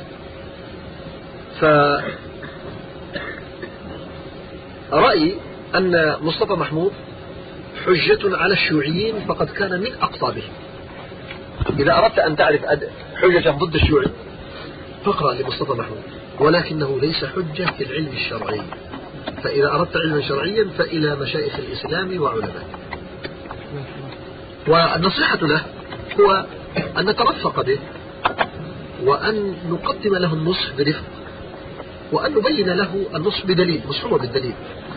فرأيي أن مصطفى محمود حجة على الشيوعيين فقد كان من أقطابهم. إذا أردت أن تعرف حجة ضد الشيوعي فاقرأ لمصطفى محمود، ولكنه ليس حجة في العلم الشرعي. فإذا أردت علما شرعيا فإلى مشايخ الإسلام وعلماء. والنصيحة له هو أن نترفق به، وأن نقدم له النصح برفق، وأن نبين له النصح بدليل مصحوبة بالدليل.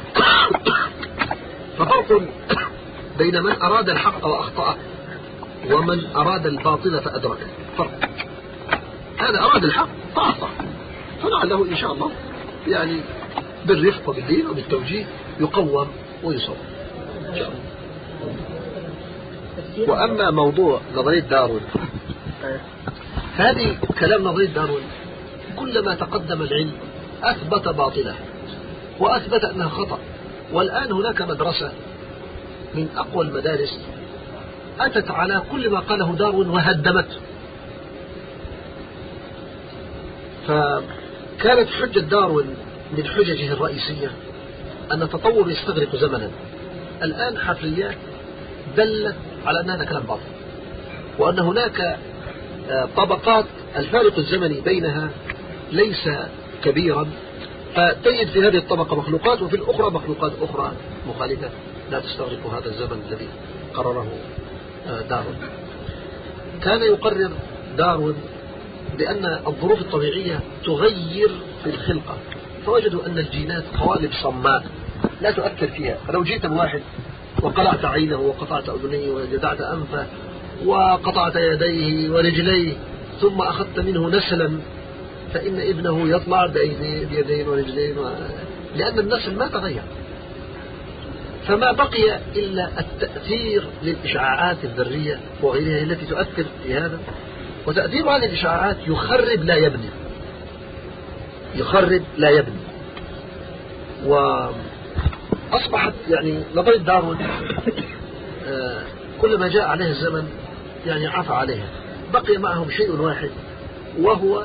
ففرق بين من أراد الحق وأخطأه ومن أراد الباطل فأدركه. فرق. هذا أراد الحق فأخطأ، فلعله إن شاء الله يعني بالرفق وبالدين وبالتوجيه يقوم ويصوم إن شاء الله. وأما موضوع نظرية داروين، هذه كلام نظرية داروين كلما تقدم العلم أثبت باطله وأثبت أنها خطأ. والآن هناك مدرسة من أقوى المدارس أتت على كل ما قاله داروين وهدمته. فكانت حجة داروين من حججه الرئيسية أن التطور يستغرق زمنا. الآن حفريات دلت على أن هذا كلام باطل، وأن هناك طبقات الفارق الزمني بينها ليس كبيرا، فتجد في هذه الطبقة مخلوقات وفي الأخرى مخلوقات أخرى مخالفة لا تستغرق هذا الزمن الذي قرره داروين. كان يقرر داروين بأن الظروف الطبيعية تغير في الخلقة، فوجدوا أن الجينات قوالب صماء لا تؤثر فيها. فلو جئت بواحد وقلعت عينه وقطعت أذنيه وجدعت أنفه وقطعت يديه ورجليه ثم أخذت منه نسلا، فإن ابنه يطلع بيدين ورجلين لأن النسل ما تغير. فما بقي إلا التأثير للإشعاعات الذرية وغيرها التي تؤثر في هذا، وتأثير هذه الإشعاعات يخرب لا يبني. وأصبحت يعني نظرية داروين كلما جاء عليه الزمن يعني عفى عليها. بقي معهم شيء واحد، وهو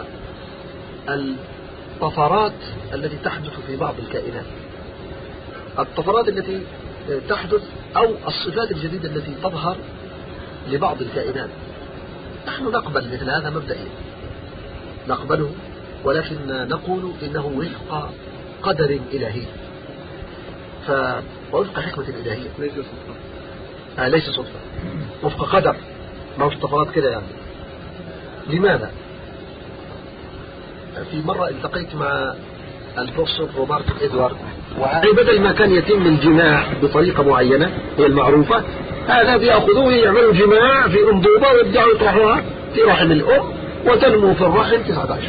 الطفرات التي تحدث في بعض الكائنات، الطفرات التي تحدث أو الصفات الجديدة التي تظهر لبعض الكائنات. نحن نقبل مثل هذا مبدئيا، نقبله، ولكن نقول إنه وفق قدر إلهي ووفق حكمة إلهية، ليس صدفة، وفق قدر، ما هوش طفرات كده يعني. لماذا؟ في مرة التقيت مع البروفيسور روبرت إدوارد، بدل ما كان يتم الجماع بطريقة معينة هي المعروفة، هذا بيأخذوه يعملوا جماع في أنبوبة ويبدأوا يطرحوها في رحم الأم وتنمو في الرحم 19.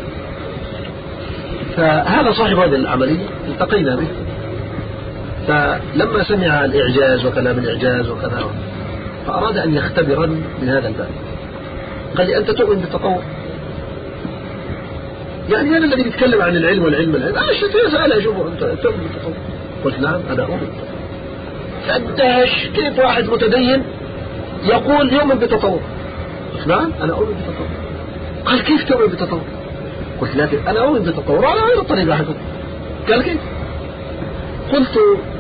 فهذا صاحب هذه العملية التقينا به، فلما سمع الإعجاز وكلام الإعجاز وكذا فأراد أن يختبرني من هذا الباب. قال لي: أنت تؤمن بالتطور؟ يعني أنا الذي بيتكلم عن العلم والعلم أنا سألها شوفوا أنت تؤمن بالتطور؟ قلت نعم أنا أؤمن بالتطور. فاندهش كيف واحد متدين يقول يؤمن بالتطور؟ قلت نعم أنا أؤمن بالتطور. قال كيف تؤمن بالتطور؟ قلت لكن أنا أؤمن بالتطور على غير الطريقة حقكم. قال كيف؟ قلت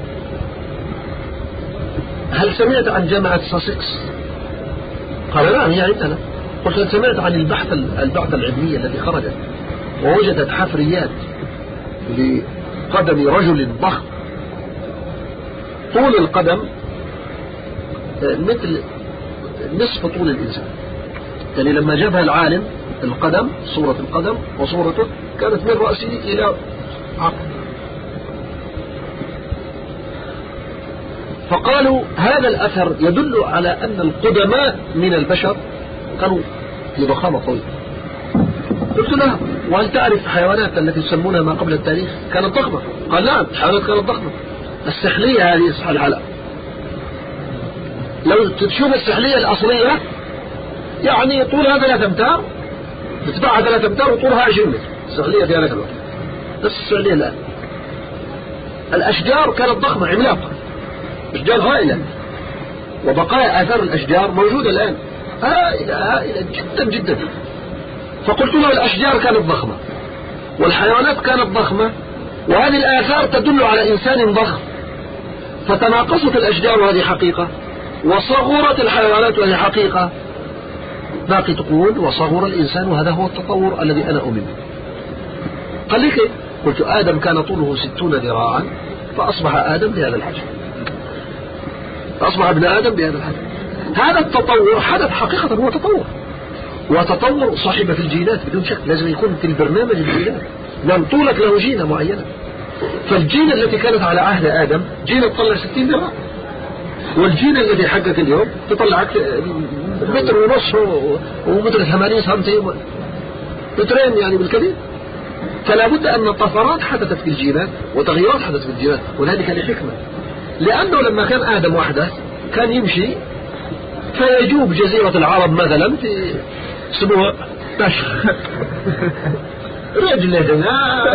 هل سمعت عن جامعة ساسكس؟ قال نعم هي عندنا. قلت هل سمعت عن البعثة العلمية التي خرجت ووجدت حفريات لقدم رجل ضخم طول القدم مثل نصف طول الإنسان، يعني لما جابها العالم القدم صورة القدم وصورته كانت من رأسه إلى عقب. فقالوا هذا الأثر يدل على أن القدماء من البشر كانوا في ضخامة طويلة. قلت له وهل تعرف الحيوانات التي يسمونها ما قبل التاريخ كانت ضخمة؟ قال نعم الحيوانات كانت ضخمة. السحلية هذه صح الحلقة لو تشوف السحلية الأصلية يعني طولها 3 أمتار، ارتفاعها 3 أمتار وطولها 20 متر. السحلية في ذلك الوقت بس السحلية الآن. الأشجار كانت ضخمة عملاقة، أشجار هائلة، وبقايا آثار الأشجار موجودة الآن هائلة جدا جدا. فقلت له الأشجار كانت ضخمة والحيوانات كانت ضخمة وهذه الآثار تدل على إنسان ضخم، فتناقصت الأشجار وهذه حقيقة، وصغرت الحيوانات وهذه حقيقة، باقي تقول وصغر الإنسان وهذا هو التطور الذي أنا أؤمن. قال لي كيف؟ قلت آدم كان طوله 60 ذراعا فأصبح آدم بهذا الحجم، فأصبح ابن آدم بهذا الحجم. هذا التطور حدث حقيقة، هو تطور، وتطور صاحب في الجينات بدون شك، لازم يكون في البرنامج الجينات، لأن طولك له جينة معينة. فالجينة التي كانت على عهد آدم جينة تطلع 60 ذراع، والجينة الذي حقك اليوم تطلعك 1.5 متر ومتر 80 سنتي مترين يعني بالكثير. فلا بد أن طفرات حدثت في الجينات وتغييرات حدثت في الجينات، وذلك لحكمة. لأنه لما كان آدم وحده كان يمشي فيجوب جزيرة العرب مثلا في أسبوع رجله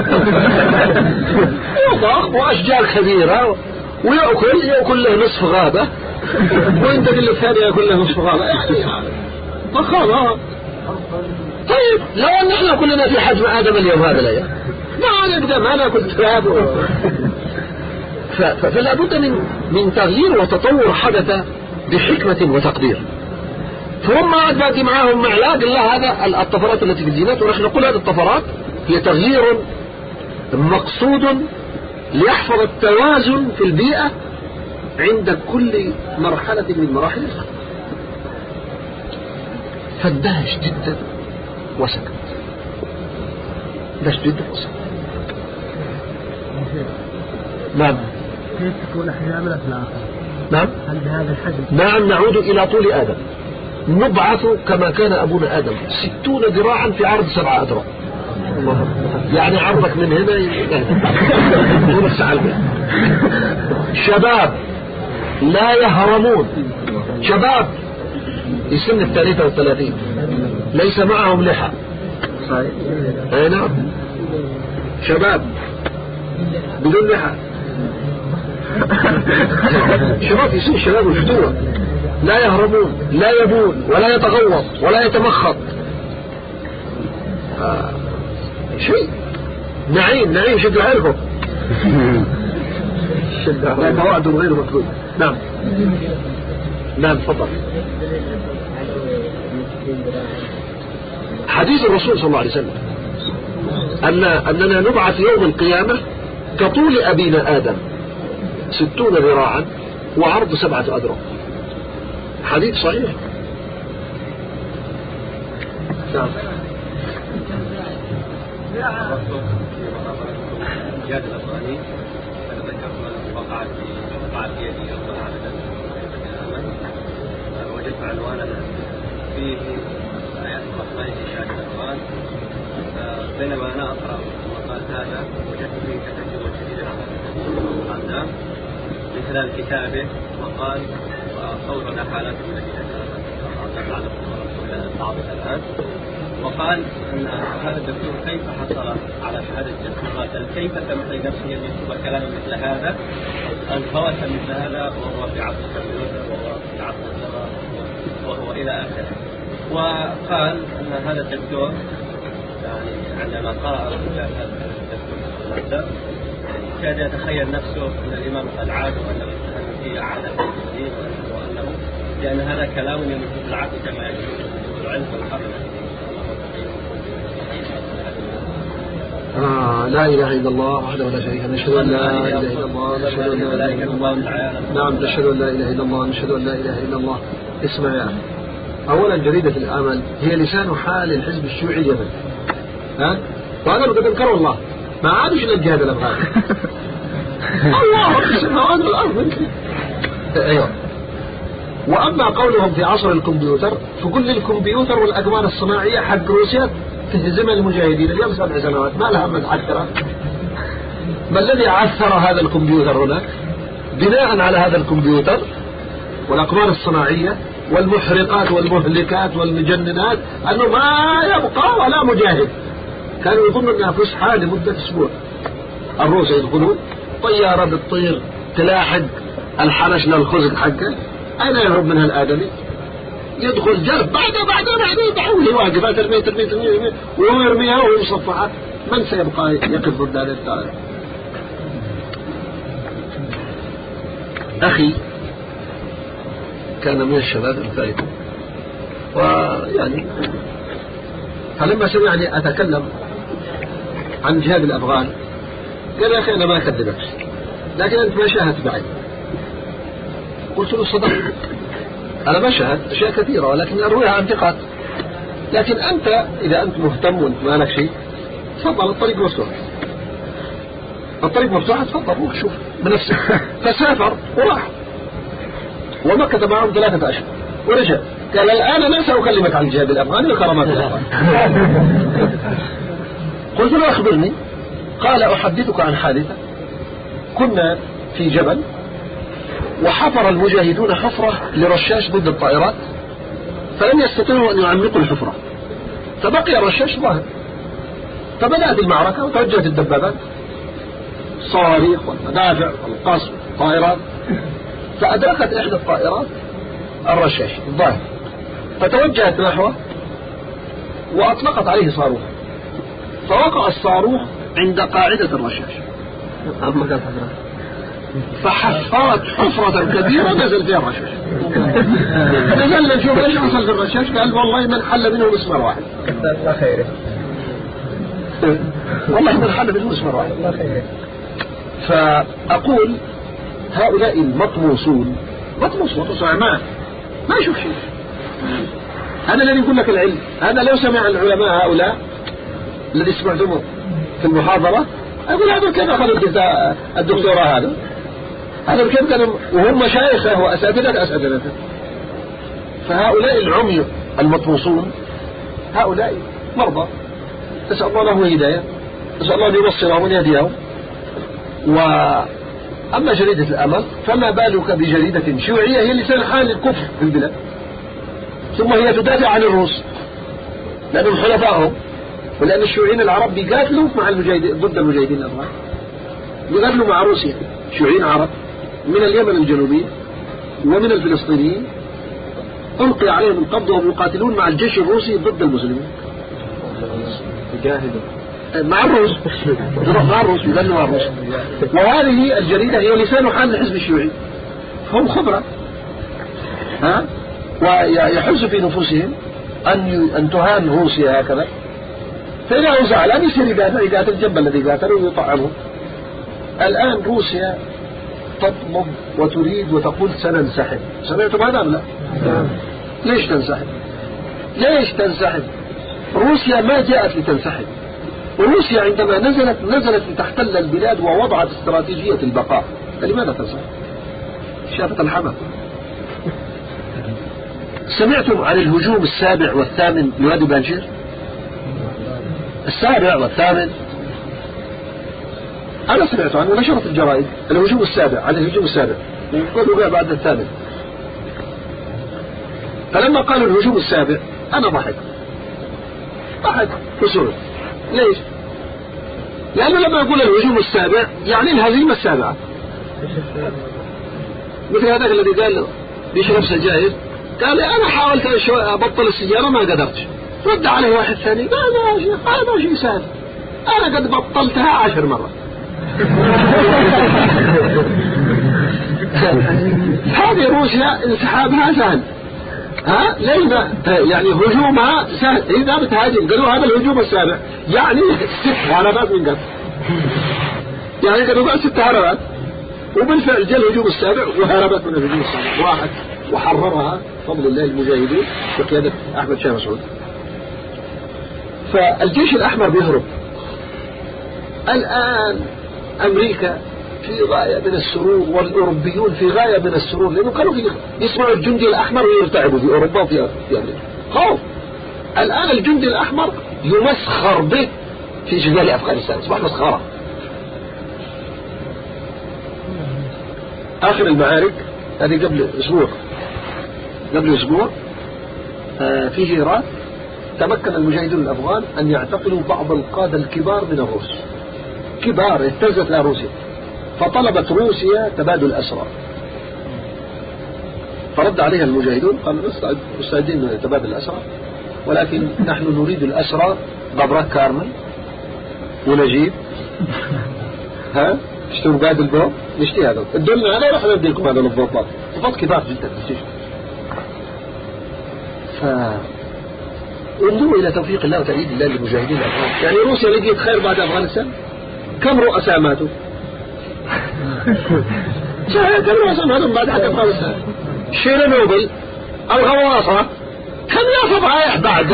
وضخم وأشجار كبيرة ويأكل له نصف غابة وينتقل للثاني يأكل له نصف غابة، يعني ضخامة. طيب لو أن احنا كلنا في حجم آدم اليوم هذا الأيام ما نقدر ما نأكل تراب. فلا بد من تغيير وتطور حدث بحكمة وتقدير. فهم قاعد باقي معاهم معلاق الله هذا الطفرات التي في الجينات، ونحن نقول هذه الطفرات هي تغيير مقصود ليحفظ التوازن في البيئة عند كل مرحلة من مراحل الخلق. فاندهش جدا وسكت، اندهش جدا وسكت. نعم كيف تكون أحيانا في الآخر؟ نعم هل بهذا الحجم؟ نعم نعود إلى طول آدم، نبعث كما كان أبونا آدم 60 ذراعا في عرض 7 أذرع. يعني عرضك من هنا يقولك سعلبة. شباب لا يهرمون، شباب في سن 33 ليس معهم لحى. اي نعم شباب بدون لحى، شباب في سن الشباب والفتوة، لا يهرمون لا يبون ولا يتغوط ولا يتمخط. شيء نعيم شد عرفه لا توعد غير مطلوب. نعم نعم تفضل. حديث الرسول صلى الله عليه وسلم أننا نبعث يوم القيامة كطول أبينا آدم 60 ذراعا وعرض 7 أذرع. حديث صحيح. نعم جاد الأفغاني ذكر وقعت في يدي أفضل عددا وجدت عنوانا فيه آيات الرحمن في شاد الأفغان. بينما أنا أقرأ المقال هذا وجدت فيه تكتب شديدا على الأقدام من خلال كتابه وقال صورنا حالات التي تتعلق بالرسول الصعبة الآن. وقال أن هذا الدكتور كيف حصل على شهادة الدكتوراه؟ كيف سمح لنفسه أن يكتب كلاما مثل هذا أو فوات مثل هذا وهو في عصر الكمبيوتر وهو في عصر اللغة وهو إلى آخره. وقال أن هذا الدكتور يعني عندما قرأ رجال هذا الدكتور كاد يتخيل نفسه أن الإمام قد عاد وأنه يتهم فيه عادة الدين وأنه لأن هذا كلام يمس العقل كما يجب العلم والحرم. لا إله إلا الله وحده لا شريك له، نشهد أن لا إله إلا الله، نشهد أن لا إله إلا الله. نعم، نشهد أن لا إله إلا الله، نشهد أن لا إله إلا الله. اسمع يا أخي، أولا جريدة الأمل هي لسان حال الحزب الشيوعي اليمني، وهذا قد انكروا الله، ما عادش الجهاد الأفغاني. الله رب السماوات والأرض. أيوه. وأما قولهم في عصر الكمبيوتر، فكل الكمبيوتر والأقمار الصناعية حق روسيا تهزم المجاهدين اليوم 7 سنوات، ما لها من عثرة. ما الذي عثر هذا الكمبيوتر هناك؟ بناء على هذا الكمبيوتر والأقمار الصناعية والمحرقات والمهلكات والمجننات أنه ما يبقى ولا مجاهد. كانوا يظنوا أنها فسحة لمدة أسبوع. الروس يدخلون طيارة بتطير تلاحق الحنش للخزق حقه، أين يهرب منها الآدمي؟ يدخل جرب بعده تعوله واقفة ترمي ويرميها وهي مصفحة. من سيبقى يقف ضد هذه الطائرة؟ أخي كان من الشباب الفائدين، ويعني فلما سمعني أتكلم عن جهاد الأفغان قال يا أخي أنا ما أكذبك، لكن أنت ما شاهدت بعد. قلت له صدق، أنا ما شاهدت أشياء كثيرة ولكن أرويها عن ثقات، لكن أنت إذا أنت مهتم وأنت ما لك شيء تفضل، الطريق مفتوح، الطريق مفتوح، تفضل روح شوف بنفسك. فسافر وراح ومكث معهم 3 أشهر ورجع قال الآن أنا سأكلمك عن الجهاد الأفغاني وكرامات الأفغان. قلت له أخبرني. قال أحدثك عن حادثة، كنا في جبل وحفر المجاهدون حفرة لرشاش ضد الطائرات فلم يستطيعوا أن يعمقوا الحفرة، فبقي الرشاش ظاهر، فبدأت المعركة وتوجهت الدبابات صواريخ والمدافع والقصف والطائرات، فأدركت إحدى الطائرات الرشاش الظاهر فتوجهت نحوه وأطلقت عليه صاروخ، فوقع الصاروخ عند قاعدة الرشاش فحفرت حفرة كبيرة نزل فيها الرشاش. نزلنا نشوف ايش حصل في الرشاش، قال والله من حل منه مسمار واحد. الله خيره. والله من حل منه مسمار واحد. فأقول هؤلاء المطموسون مطموس ما يشوف شيء. هذا الذي يقول لك العلم، هذا لو سمع العلماء هؤلاء الذي سمعتمه في المحاضرة أقول هذا كيف أخذ الدكتوراه، هذا كيف كانوا وهم مشايخه وأساتذته. فهؤلاء العمي المطموسون هؤلاء مرضى، نسأل الله له هداية، نسأل الله أن يبصرهم ويهديهم. وأما جريدة الأمل فما بالك بجريدة شيوعية هي لسان حال الكفر في البلاد، ثم هي تدافع عن الروس لأنهم حلفائهم، ولأن الشيوعيين العرب بيقاتلوا مع المجاهدين ضد المجاهدين الأفغان، بيقاتلوا مع روسيا، شيوعيين عرب من اليمن الجنوبي ومن الفلسطينيين ألقي عليهم القبض وهم يقاتلون مع الجيش الروسي ضد المسلمين. يجاهدوا مع الروس، مع الروس، يقاتلوا مع الروس. وهذه الجريدة هي لسان حال الحزب الشيوعي، هم خبرة ويحز في نفوسهم أن تهان روسيا هكذا، فإذا هو زعلان يصير يقاتل الجنب الذي قاتله ويطعمه. الآن روسيا تطلب وتريد وتقول سننسحب. سمعتم هذا لا؟ ليش تنسحب؟ ليش تنسحب؟ روسيا ما جاءت لتنسحب. روسيا عندما نزلت لتحتل البلاد ووضعت استراتيجية البقاء، فلماذا تنسحب؟ شافت الحمى. سمعتم عن الهجوم السابع والثامن لوادي بانشير؟ السابع والثامن أنا سمعت عنه ونشرت الجرائد. الهجوم السابع، عن الهجوم السابع وقالوا بعد الثامن. فلما قالوا الهجوم السابع أنا ضحك، طاحت في سوريا. ليش؟ لأنه لما يقول الهجوم السابع يعني الهزيمة السابعة. مثل هذاك الذي قال بيشرب سجاير قال لي أنا حاولت أبطل السجارة ما قدرتش. رد عليه واحد ثاني قال هذا شيء سهل أنا قد بطلتها 10 مرات. هذه روسيا انسحابها سهل. ليس يعني هجومها سهل. إذا بتهاجم قالوا هذا الهجوم السابع يعني 6 هربات من قبل. يعني قالوا بقى 6 هربات وبالفعل جاء الهجوم السابع وهربت من الهجوم السابع واحد وحررها فضل الله المجاهدين بقيادة أحمد شاه مسعود. فالجيش الأحمر بيهرب. الآن أمريكا في غاية من السرور والأوروبيون في غاية من السرور لأنه كانوا يسمعوا الجندي الأحمر ويرتعبوا في أوروبا وفي أمريكا خوف. الآن الجندي الأحمر يمسخر به في شمال أفغانستان أصبح مسخرة. آخر المعارك هذه قبل أسبوع في هيرات تمكن المجاهدون الأفغان أن يعتقلوا بعض القادة الكبار من الروس كبار اهتزت لها روسيا فطلبت روسيا تبادل الأسرى فرد عليها المجاهدون قالوا مستعدين لتبادل الأسرى ولكن نحن نريد الأسرى ببرك كارمل ونجيب اشتروا قاد البوب نشتي هذا الدولنا عليه رح نديكم هذا الضباط ضباط كبار جدا في السجن. انظروا إلى توفيق الله وتأييد الله للمجاهدين الأفغان. يعني روسيا لقيت خير بعد أفغانستان كم رؤساء ماتوا كم رؤساء ماتوا بعد حق أفغانستان شيرنوبل الغواصة كم يصف رايح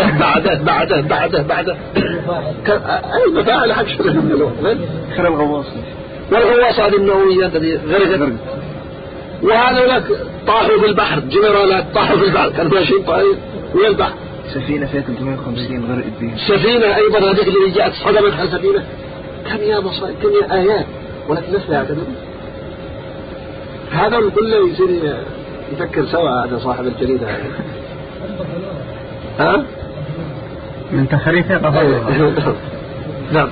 بعده أي مفاعل حق شيرنوبل خير الغواصة والغواصة هذه النووية التي غرقت وهذا لك طاحوا في البحر جنرالات طاحوا في البحر كانوا ماشيين طايرين ويا البحر سفينة فيها 350 غرقت بها سفينة أيضا هذيك اللي جاءت صدمتها سفينة كم يا مصائب كم يا آيات ولكن الناس لا يعتبرون. هذا كله يصير يفكر سوا هذا صاحب الجريدة هذا من تخريفه قضايا. نعم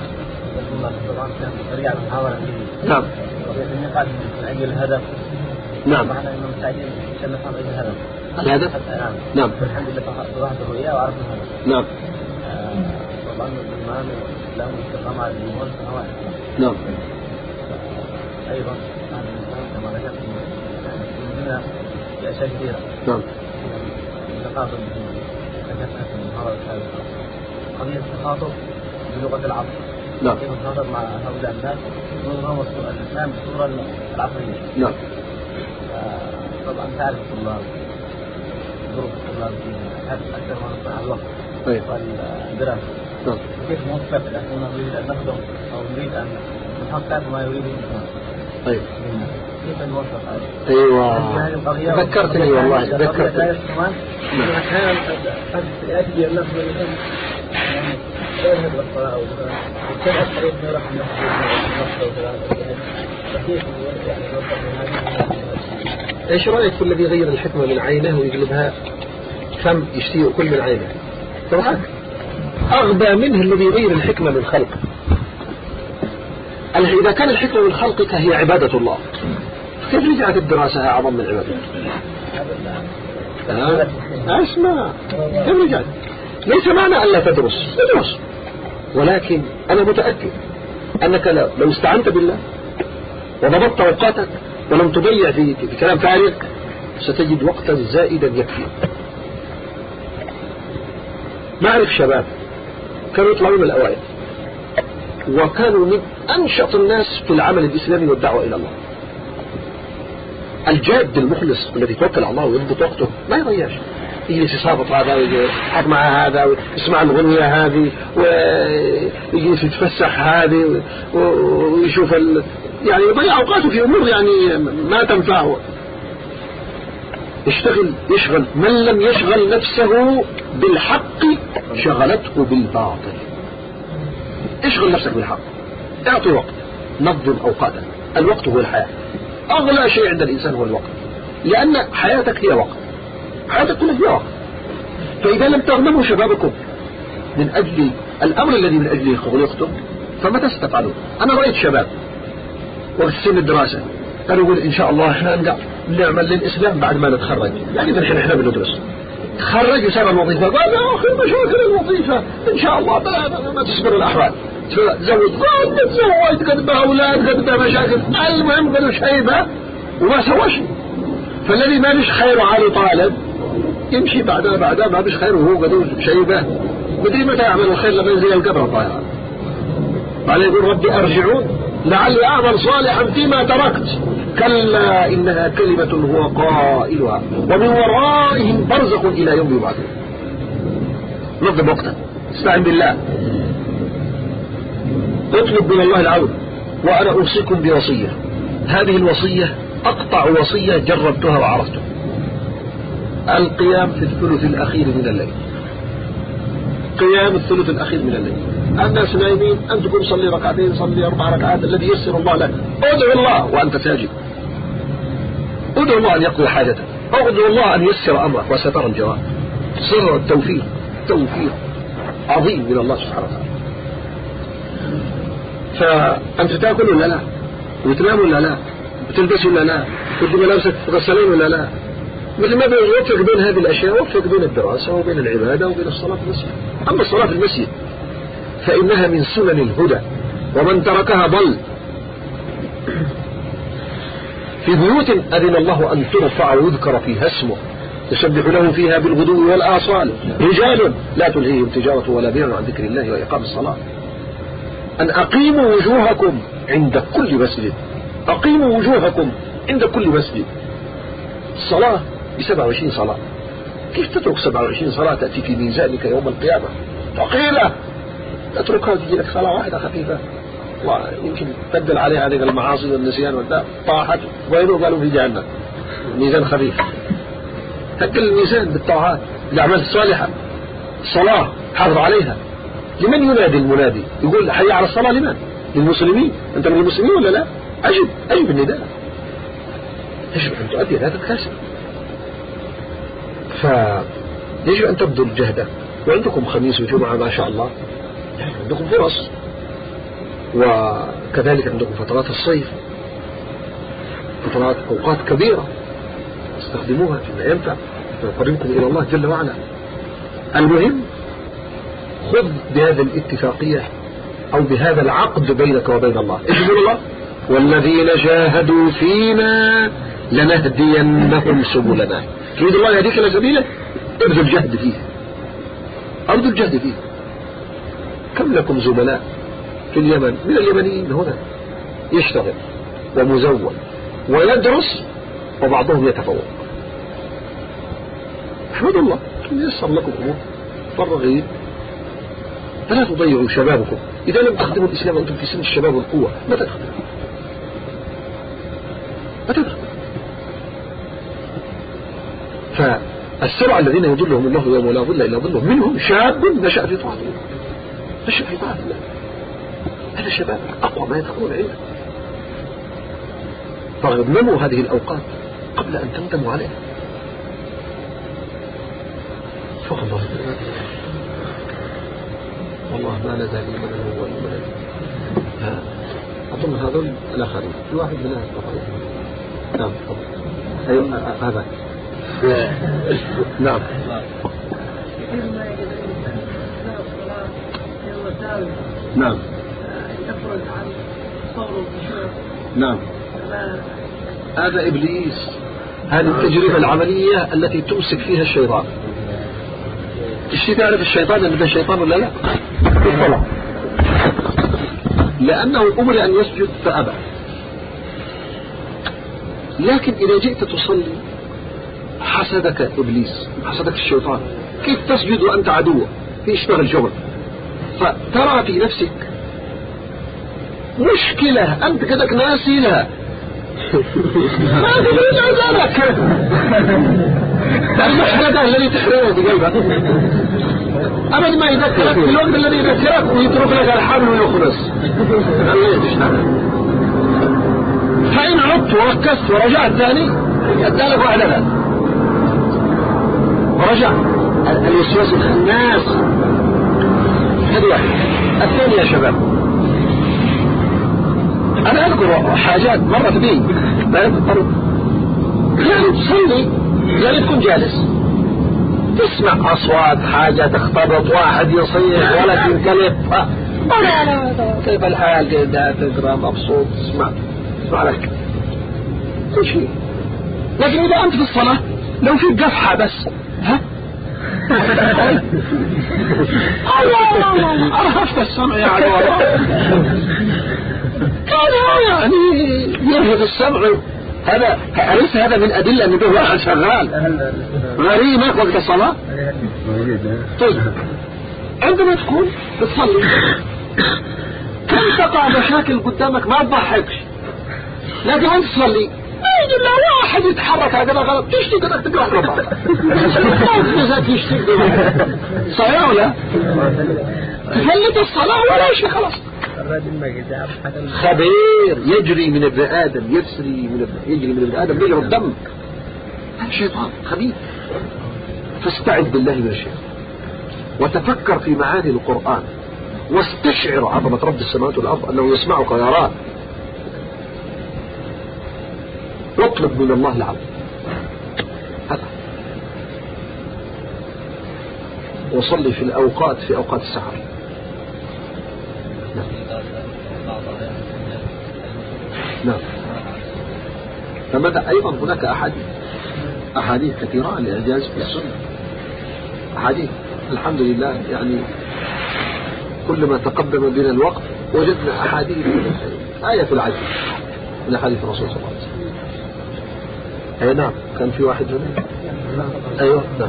نعم أجل الهدف نعم معنى أنه مستعدين عشان نفهم أجل الهدف الهدف نعم الحمد لله ظهرت الرؤيا وعرفنا الهدف نعم طبعا الإيمان والإسلام والاستقامة على الإيمان سنوات نعم أيضا هذا الإنسان كما ذكرت من أشياء كثيرة نعم التخاطب ذكرتها في المحاضرة السابقة قضية التخاطب بلغة العصر نعم كيف نتخاطب مع هؤلاء الناس ونظام الإسلام بالصورة العصرية. نعم طبعا تعرف الطلاب ظروف الطلاب أكثر ما نصنع الوقت والدراسة نعم كيف نوفق نحن نريد أن نخدم أو نريد أن نحقق ما يريد الإنسان. طيب كيف نوفق هذا؟ أيوة ذكرتني والله ذكرتني. أحيانا قد يأتي الناس من يعني لا يذهب إلى الصلاة أو كيف أشعر أنه راح ايش رأيك في الذي يغير الحكمة من عينه ويقلبها فم يشتيه كل من عينه؟ طبعا أغبى منه الذي يغير الحكمة من خلقه. إذا كان الحكمة من خلقك هي عبادة الله كيف رجعت الدراسة أعظم من عبادة؟ اسمع كيف رجعت؟ ليس معنى أن لا تدرس ولكن أنا متأكد أنك لو استعنت بالله وضبطت أوقاتك ولم تضيع في كلام فارغ ستجد وقتا زائدا يكفي. ما أعرف شباب كانوا يطلعون الأوائل وكانوا من أنشط الناس في العمل الإسلامي والدعوة إلى الله. الجاد المخلص الذي توكل على الله ويضبط وقته ما يضيعش يجلس يصابط هذا ويضحك مع هذا ويسمع الغنية هذه ويجلس يتفسح هذه ويشوف يعني يضيع أوقاته في أمور يعني ما تنفعه. يشغل من لم يشغل نفسه بالحق شغلته بالباطل. اشغل نفسك بالحق اعطي وقت نظم أوقاتك. الوقت هو الحياة. أغلى شيء عند الإنسان هو الوقت لأن حياتك هي وقت حياتك كلها هي وقت. فإذا لم تغنموا شبابكم من أجل الأمر الذي من أجله خلقتم فمتى ستفعلون؟ أنا رأيت شباب وقت سن الدراسة كانوا يقول إن شاء الله إحنا نعمل للإسلام بعد ما نتخرج، يعني من الحين إحنا بندرس تخرج وساب الوظيفة قال يا أخي مشاكل الوظيفة إن شاء الله ما تصبر الأحوال زوج تزوج قد بأولاد قد بمشاكل، المهم قالوا شيبة وما سوى شيء. فالذي ما بيش خير على طالب يمشي بعدها ما بيش خير وهو قدوش شيبة مدري متى يعمل الخير لما ينزل القبر الطائرة. بعدين يقول ربي أرجعون لعلي أعمل صالحا فيما تركت كلا إنها كلمة هو قائلها ومن ورائهم برزخ إلى يوم يبعثون. نظم وقتك، استعن بالله، اطلب من الله العون. وأنا أوصيكم بوصية، هذه الوصية أقطع وصية جربتها وعرفتها. القيام في الثلث الأخير من الليل، قيام الثلث الأخير من الليل. الناس نايمين أن تقول صلي ركعتين صلي 4 ركعات الذي يسر الله لك، ادعو الله وأنت ساجد، ادعو الله أن يقضي حاجتك، ادعو الله أن يسر أمرك وسترى الجواب. سر التوفيق توفيق عظيم من الله سبحانه وتعالى. فأنت تأكل ولا لا، وتنام ولا لا، وتلبس ولا لا، وتجي ملابسك تغسلين ولا لا. مثل ما يوفق بين هذه الأشياء وفق بين الدراسة وبين العبادة وبين الصلاة في المسجد. أما الصلاة في المسجد فإنها من سنن الهدى ومن تركها ضل. في بيوت أذن الله أن ترفع ويذكر فيها اسمه يسبح له فيها بالغدو والآصال رجال لا تلهيهم تجارة ولا بيع عن ذكر الله وإقام الصلاة. أن أقيموا وجوهكم عند كل مسجد، أقيموا وجوهكم عند كل مسجد. الصلاة ب27 صلاة، كيف تترك 27 صلاة تأتي في ميزانك يوم القيامة ثقيلة؟ تتركها تجي لك صلاة واحدة خفيفة الله يمكن تبدل عليها هذه المعاصي والنسيان والداء طاحت وينو قالوا في جهنم. ميزان خفيف، تقل الميزان بالطاعات بالأعمال الصالحة. الصلاة حافظ عليها. لمن ينادي المنادي يقول حي على الصلاة؟ لمن؟ للمسلمين. أنت من المسلمين ولا لا؟ أجب النداء، يجب أن تؤدي هذا الكاسب. فيجب أن تبذل جهدك. وعندكم خميس وجمعة ما شاء الله، عندكم فرص، وكذلك عندكم فترات الصيف، فترات أوقات كبيرة استخدموها فيما ينفع ويقربكم إلى الله جل وعلا. المهم خذ بهذه الاتفاقية أو بهذا العقد بينك وبين الله. اجبر الله والذين جاهدوا فينا لنهدينهم سبلنا. تريد الله يهديك إلى سبيله، ابذل جهد فيه، ابذل جهد فيه. كم لكم زملاء في اليمن من اليمنيين هنا يشتغل ومزود ويدرس وبعضهم يتفوق. احمدوا الله ييسر لكم امور فرغين. فلا تضيعوا شبابكم. إذا لم تخدموا الإسلام وأنتم في سن الشباب والقوة متى تخدموا؟ فالسبع الذين يظلهم الله يوم لا ظل إلا ظله منهم شاب نشأ في طاعة الله. نشأ في طاعة الله، هذا الشباب أقوى ما يكون عنده. فاغنموا هذه الأوقات قبل أن تندموا عليها. فوق الله والله ما نزل من الأول من أظن هذول الآخرين. في واحد من نعم أيوة هذا نعم نعم نعم هذا إبليس. هذه التجربة العملية التي تمسك فيها الشيطان. تعرف الشيطان أن ده شيطان ولا لا؟ بالصلاة، لأنه أمر أن يسجد فأبى. لكن إذا جئت تصلي حسدك إبليس، حسدك الشيطان، كيف تسجد وأنت عدو في اشتغل شغل؟ فترى في نفسك مشكلة أنت كدك ناسي لها. ما تدري عذابك المحرقة الذي تحرقه في قلبك أبدا ما يذكرك في الوقت الذي يذكرك ويترك لك الحبل ويخلص. فإن عدت وركزت ورجعت ثاني أدالك واحدة ورجع الوسواس الخناس هذا واحد. الثاني يا شباب، أنا أذكر حاجات مرت بي بعد الطريق، يعني تصلي يعني تكون جالس تسمع أصوات حاجة تختبط، واحد يصيح ولا ينكلف، لا كيف الحال كذا، تقرأ مبسوط تسمع لك كل شيء. لكن إذا أنت في الصلاة لو في قفحة بس ها الله أرهفت السمع يا عدو الله، يعني يرهف السمع. هذا أليس هذا من أدلة أن به واحد شغال غريمة وقت الصلاة؟ طيب عندما تكون بتصلي كم تقع مشاكل قدامك ما تضحكش، لكن أنت تصلي يجي لا واحد يتحرك هكذا غلط تشتي كذا تقرأ ربع صحيح ولا؟ تفلت الصلاة ولا شيء خلاص. خبير يجري من ابن آدم يجري من ابن آدم يجري الدم. هذا شيطان خبيث. فاستعذ بالله من الشيطان وتفكر في معاني القرآن واستشعر عظمة رب السماوات والأرض أنه يسمعك ويراك، واطلب من الله العظيم هذا، وصلي في أوقات السحر. نعم. فماذا أيضا هناك أحاديث كثيرة لإعجاز في السنة، أحاديث الحمد لله، يعني كلما تقدم بنا الوقت وجدنا أحاديث آية العجب من أحاديث الرسول صلى الله عليه وسلم. أي نعم. كان في واحد هنا. أيوه نعم.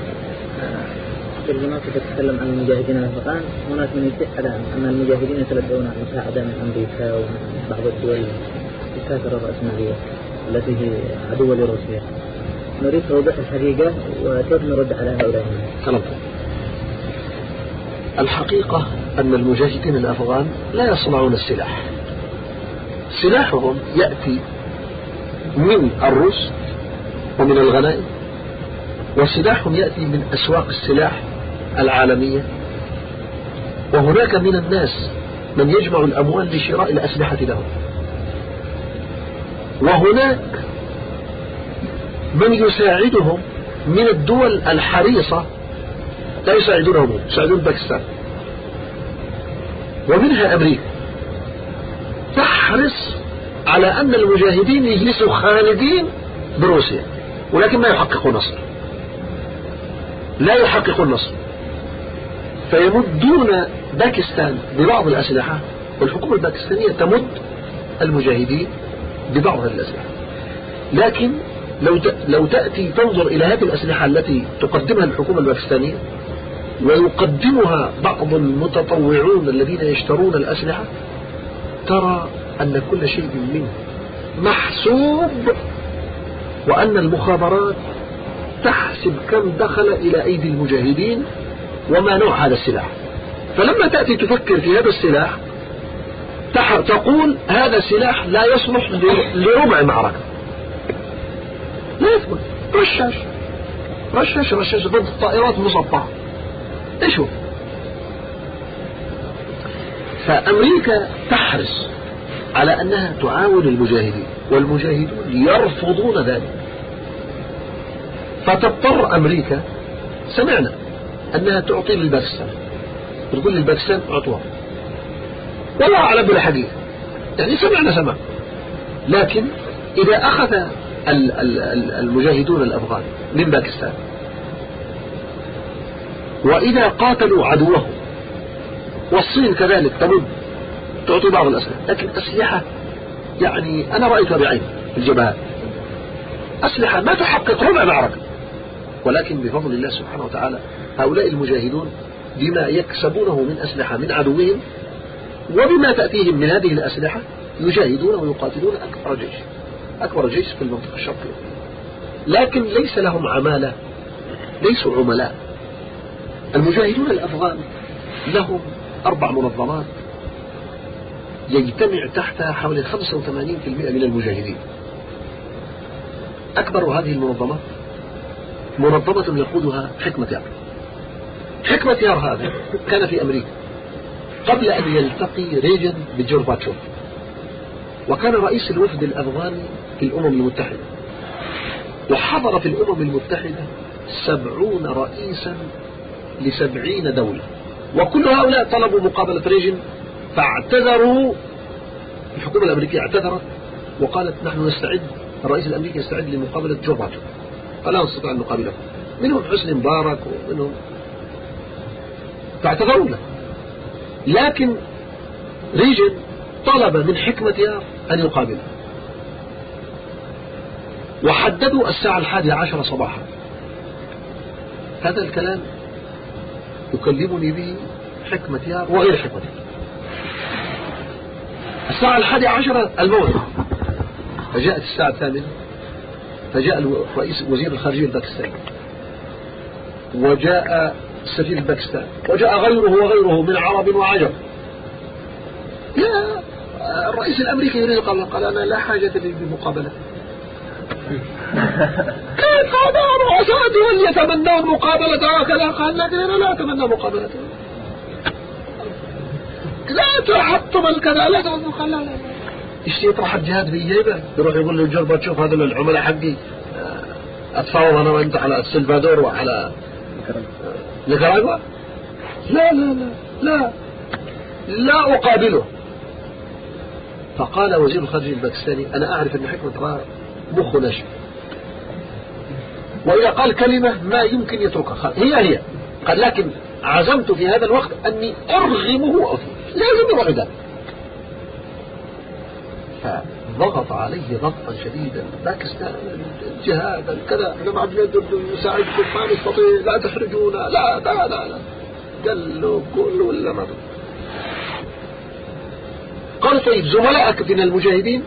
هناك تتكلم عن المجاهدين الأفغان، هناك من يدعي أن المجاهدين يتلقون مساعدة من أمريكا ومن بعض الدول الكافرة الرأسمالية التي هي عدوة لروسيا. نريد توضيح الحقيقة وكيف نرد على هؤلاء الناس. الحقيقة أن المجاهدين الأفغان لا يصنعون السلاح، سلاحهم يأتي من الروس ومن الغنائم، وسلاحهم يأتي من أسواق السلاح العالمية، وهناك من الناس من يجمع الأموال لشراء الأسلحة لهم، وهناك من يساعدهم من الدول الحريصة لا يساعدونهم، يساعدون باكستان، ومنها أمريكا تحرص على أن المجاهدين يجلسوا خالدين بروسيا، ولكن ما يحققوا نصر، لا يحققوا النصر، فيمدون باكستان ببعض الأسلحة، والحكومة الباكستانية تمد المجاهدين ببعض الأسلحة. لكن لو تأتي تنظر إلى هذه الأسلحة التي تقدمها الحكومة الباكستانية ويقدمها بعض المتطوعون الذين يشترون الأسلحة، ترى أن كل شيء منه محسوب، وأن المخابرات تحسب كم دخل إلى أيدي المجاهدين وما نوع هذا السلاح. فلما تأتي تفكر في هذا السلاح تقول هذا السلاح لا يصلح لربع معركة، لا يثبت. رشاش ضد الطائرات المسطحة، ايش هو؟ فأمريكا تحرص على أنها تعاون المجاهدين، والمجاهدون يرفضون ذلك، فتضطر أمريكا، سمعنا أنها تعطي للباكستان، تقول للباكستان أعطوها، والله أعلم بالحقيقة، يعني سمع. لكن إذا أخذ المجاهدون الأفغان من باكستان وإذا قاتلوا عدوهم، والصين كذلك تمد تعطي بعض الأسلحة، لكن أسلحة يعني أنا رأيتها بعين في الجبهات، أسلحة ما تحقق ربع معركة، ولكن بفضل الله سبحانه وتعالى هؤلاء المجاهدون بما يكسبونه من أسلحة من عدوهم وبما تأتيهم من هذه الأسلحة يجاهدون ويقاتلون أكبر جيش في المنطقة الشرقية، لكن ليس لهم عمالة، ليسوا عملاء. المجاهدون الأفغان لهم 4 منظمات يجتمع تحتها حوالي 85% من المجاهدين. أكبر هذه المنظمات منظمة يقودها حكمة يار. حكمة يار هذا كان في أمريكا قبل أن يلتقي ريجن بجورباتشوف، وكان رئيس الوفد الأفغاني في الأمم المتحدة، وحضر في الأمم المتحدة 70 رئيسا ل70 دولة، وكل هؤلاء طلبوا مقابلة ريجن، فاعتذروا. الحكومة الأمريكية اعتذرت وقالت نحن نستعد، الرئيس الأمريكي يستعد لمقابلة جورباتشوف، فلا نستطيع أن نقابله، منهم حسني مبارك ومنهم، فاعتذروا له. لكن ريجن طلب من حكمة يار أن يقابله، وحددوا الساعة 11 صباحا. هذا الكلام يكلمني به حكمة يار وغير حكمة يار. الساعة 11 الموعد، فجاءت الساعة 8، فجاء رئيس وزير الخارجية الباكستاني، وجاء السفير الباكستاني، وجاء غيره وغيره من عرب وعجم. لا، الرئيس الأمريكي يريد قال أنا لا حاجة لي بمقابلة. كيف هذا رؤساء دول يتمنون مقابلة وكذا؟ قال لكن أنا لا أتمنى مقابلة، لا تعطم الكذا، لا تعطم. قال لا ايش يطرح الجهاد في جيبه، يروح يقول له جورباتشوف هذول العملاء حقي اتفاوض انا وانت على السلفادور وعلى نيكاراغوا. لا لا لا لا لا أقابله. فقال وزير الخارجية الباكستاني أنا أعرف أن حكمة ترى مخ نشف، وإذا قال كلمة ما يمكن يتركها، هي قال لكن عزمت في هذا الوقت أني أرغمه وأفضل، لازم يروح ذلك. فضغط عليه ضغطا شديدا، باكستان الجهاد كذا، احنا ما نقدر نساعدكم، ما نستطيع، لا تحرجونا، لا لا لا لا. قال له كل ولا ما. قال طيب زملائك من المجاهدين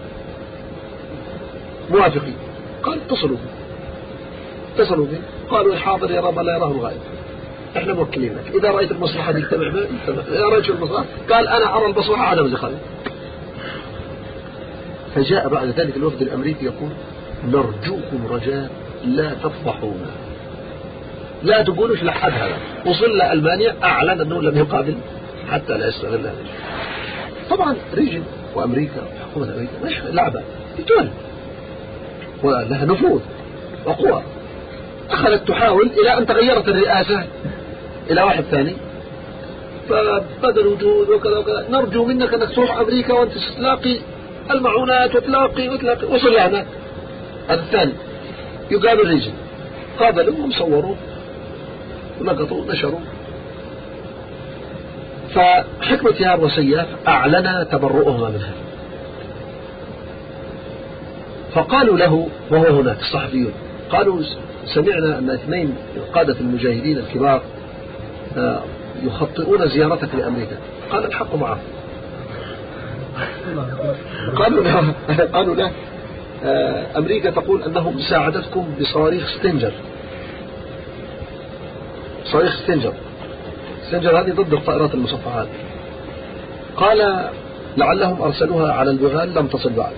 موافقين؟ قال اتصلوا به قالوا حاضر يا رب لا يراه الغائب، احنا موكلين لك، اذا رايت المصلحه دي اتبع معي، اذا رايت المصلحه قال انا ارى المصلحه عدم الخالد. فجاء بعد ذلك الوفد الامريكي يقول نرجوكم رجاء لا تفضحونا، لا تقولوش لحد هذا. وصلنا ألمانيا أعلن أنه لم يقابل حتى لا يستغل هذا. طبعا ريجن وأمريكا وحكومة أمريكا مش لعبة، دول ولها نفوذ وقوة. أخذت تحاول إلى أن تغيرت الرئاسة إلى واحد ثاني، فبدل وجود وكذا وكذا. نرجو منك أنك تروح أمريكا وأنت تلاقي المعونات وتلاقي. وصل هناك هذا الثاني يقابل ريجن، قابلوا وصوروا ونقطوا نشروا. فحكمة يار وسياف أعلن تبرؤهما منها، فقالوا له وهو هناك الصحفيون، قالوا سمعنا أن 2 قادة المجاهدين الكبار يخطئون زيارتك لأمريكا. قال الحق معه. قالوا له أمريكا تقول أنهم ساعدتكم بصواريخ ستينجر. صواريخ ستينجر هذه ضد الطائرات المصفحات. قال لعلهم أرسلوها على البغال لم تصل بعد.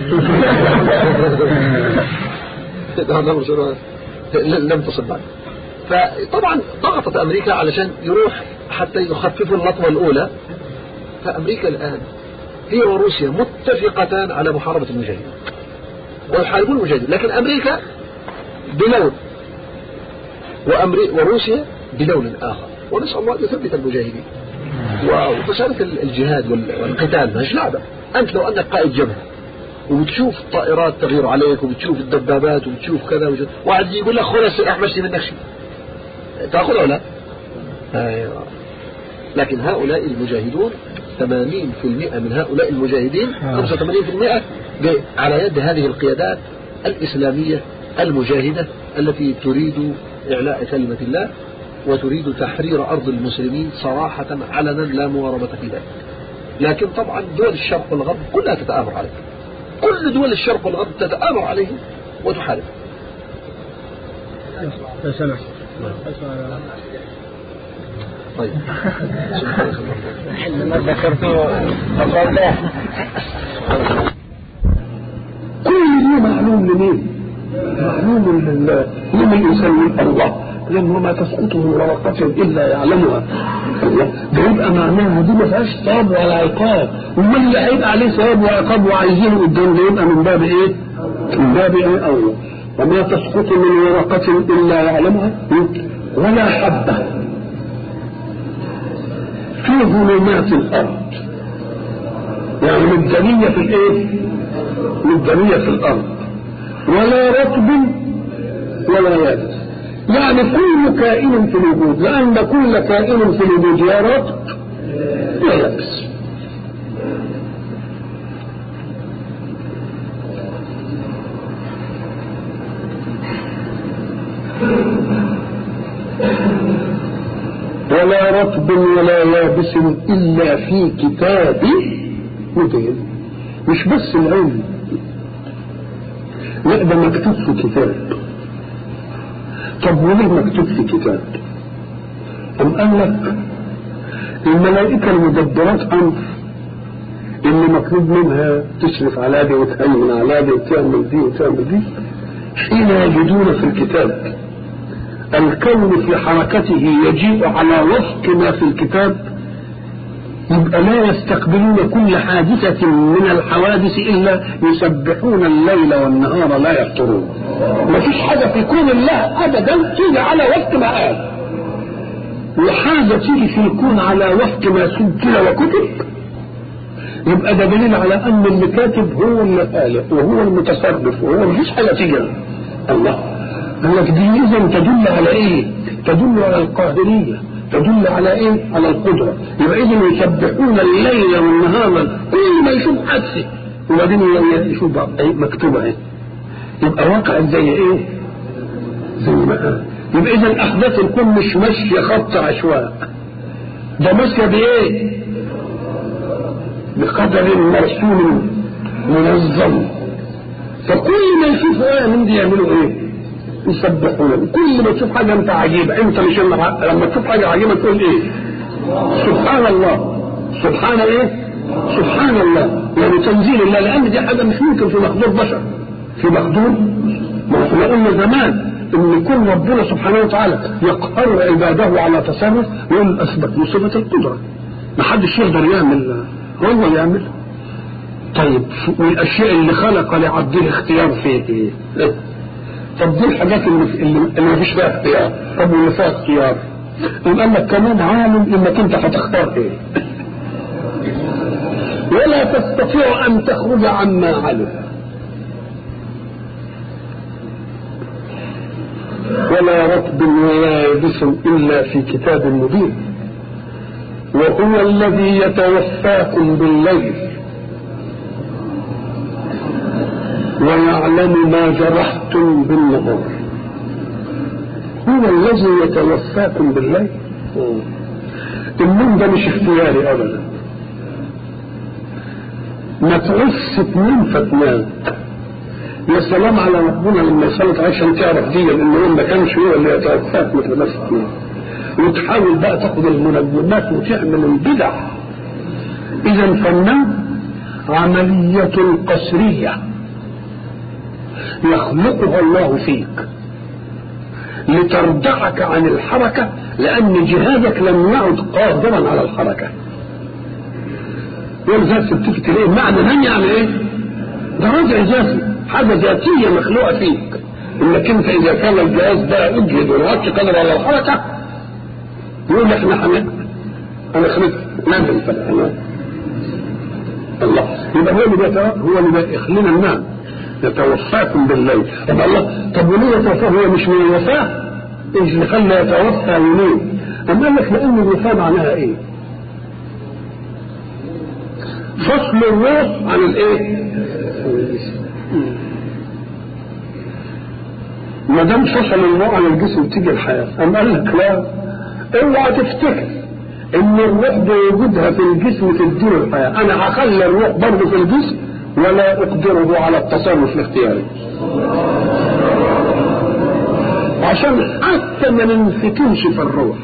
لم تصل بعد. فطبعا ضغطت أمريكا علشان يروح حتى يخففوا اللطمة الأولى. فأمريكا الآن هي وروسيا متفقتان على محاربة المجاهدين ويحاربون المجاهدين، لكن أمريكا بلون وروسيا بلون آخر. ونسأل الله يثبت المجاهدين. ومسألة الجهاد والقتال مش لعبة. أنت لو أنك قائد جبهة وبتشوف طائرات تغير عليك وبتشوف الدبابات وبتشوف كذا واحد يقول لك خذ السلاح مشي منك شيء، تأخذه ولا؟ أيوة. لكن هؤلاء المجاهدون 80% من هؤلاء المجاهدين 85% على يد هذه القيادات الإسلامية المجاهدة التي تريد إعلاء كلمة الله وتريد تحرير أرض المسلمين صراحة علنا لا مواربة في ذلك. لكن طبعا دول الشرق والغرب كلها تتآمر عليه، كل دول الشرق والغرب تتآمر عليه وتحارب. سمع. طيب ما ذكرته كل معلوم لمين؟ معلوم لمن يسلم الله. لأن وما تسقط من ورقة إلا يعلمها. ده يبقى معناها دي ما فيهاش ثواب ولا عقاب، ومن اللي هيبقى عليه ثواب وعقاب وعايزينه قدام ده يبقى من باب إيه؟ من باب إيه أولى. وما تسقط من ورقة إلا يعلمها ولا حبة في ظلمات الأرض، يعني مبدلية في الإيه؟ مبدلية في الأرض، ولا رطب ولا يابس، يعني كل كائن في الوجود، لأن كل كائن في الوجود يا رطب يا يابس. ولا رطب ولا يابس إلا في كتاب مبين. مش بس العلم، لا ده مكتوب في كتاب. طب وليه مكتوب في كتاب؟ أم قال لك الملائكة المدبرات أمر اللي مطلوب منها تشرف على دي وتهيمن على دي وتعمل دي وتعمل دي، حين يجدون في الكتاب الكون في حركته يجيء على وفق ما في الكتاب، يبقى لا يستقبلون كل حادثة من الحوادث إلا يسبحون الليل والنهار لا يفطرون. ما فيش حاجة في كون الله أبدا تيجي على وفق ما قال، وحاجة تيجي في الكون على وفق ما سجل وكتب، يبقى ده دليل على أن اللي كاتب هو اللي خالق وهو المتصرف وهو مفيش حاجة تيجي. الله قال لك دي إذن تدل على إيه؟ تدل على القاهرية، تدل على إيه؟ على القدرة. يبقى إذن يسبحون الليل والنهار كل ما يشوف حادثة وبعدين يشوف مكتوبة إيه؟ يبقى واقع زي إيه؟ زي ما قال. يبقى إذن أحداث الكون مش ماشية خط عشواء، ده ماشية بإيه؟ بقدر مرسوم منظم. فكل ما يشوفوا آية من دي يعملوا إيه؟ يسبحون. كل ما تشوف حاجة انت عجيبة، انت مش لما تشوف حاجة عجيبة تقول ايه؟ سبحان الله. سبحان ايه؟ سبحان الله، يعني تنزيل الله، لان دي حاجة مش ممكن في مقدور بشر. في مقدور ما احنا قلنا زمان ان يكون ربنا سبحانه وتعالى يقهر عباده على تصرف، يقول اثبت له صفة القدرة، ما حدش يقدر يعمل، هو اللي يعمل. طيب والاشياء اللي خلق لعبده اختيار فيه ايه؟ طب دي الحاجات اللي ما فيش فيها اختيار، طب واللي فيها اختيار يبقى لك كمان عالم انك انت هتختار ايه، ولا تستطيع ان تخرج عما علم. ولا رطب ولا يابس الا في كتاب مبين. وهو الذي يتوفاكم بالليل ويعلم ما جرحتم بالنهار. هو الذي يتوفاكم بالليل. النوم ده مش اختياري ابدا، ما تعوزش تنام فتنام. يا سلام على ربنا لما يسألك عشان تعرف دي ان ما كانش هو اللي يتوفاك مثل ما تنام، وتحاول بقى تاخد المنجمات وتعمل البدع. اذا فالنوم عملية قسرية يخلقها الله فيك لتردعك عن الحركة، لأن جهازك لم يعد قادرا على الحركة. ولذلك تبتكي تلاقي معنى نم يعني ايه؟ ده رجع ذاتي، حاجة ذاتية مخلوقة فيك، انك انت اذا كان الجهاز ده اجهد ولغاية قادر على الحركة يقول احنا هنخلق نعمل فلا الله. يبقى هو اللي بيخلينا ننام، يتوفاكم بالليل. طب الله، طب وليه يتوفاه؟ هو مش من الوفاة؟ ايش اللي خلى يتوفى يمين؟ اما قال لك لان الوفاة معناها ايه؟ فصل الروح عن الايه؟ ما دام فصل الروح عن الجسم تيجي الحياة. اما قال لك لا، اوعى تفتكر ان الروح بوجودها في الجسم تديله الحياة. انا هخلي الروح برضه في الجسم ولا اقدره على التصرف الاختياري، عشان حتى ما ننفتنش في الروح.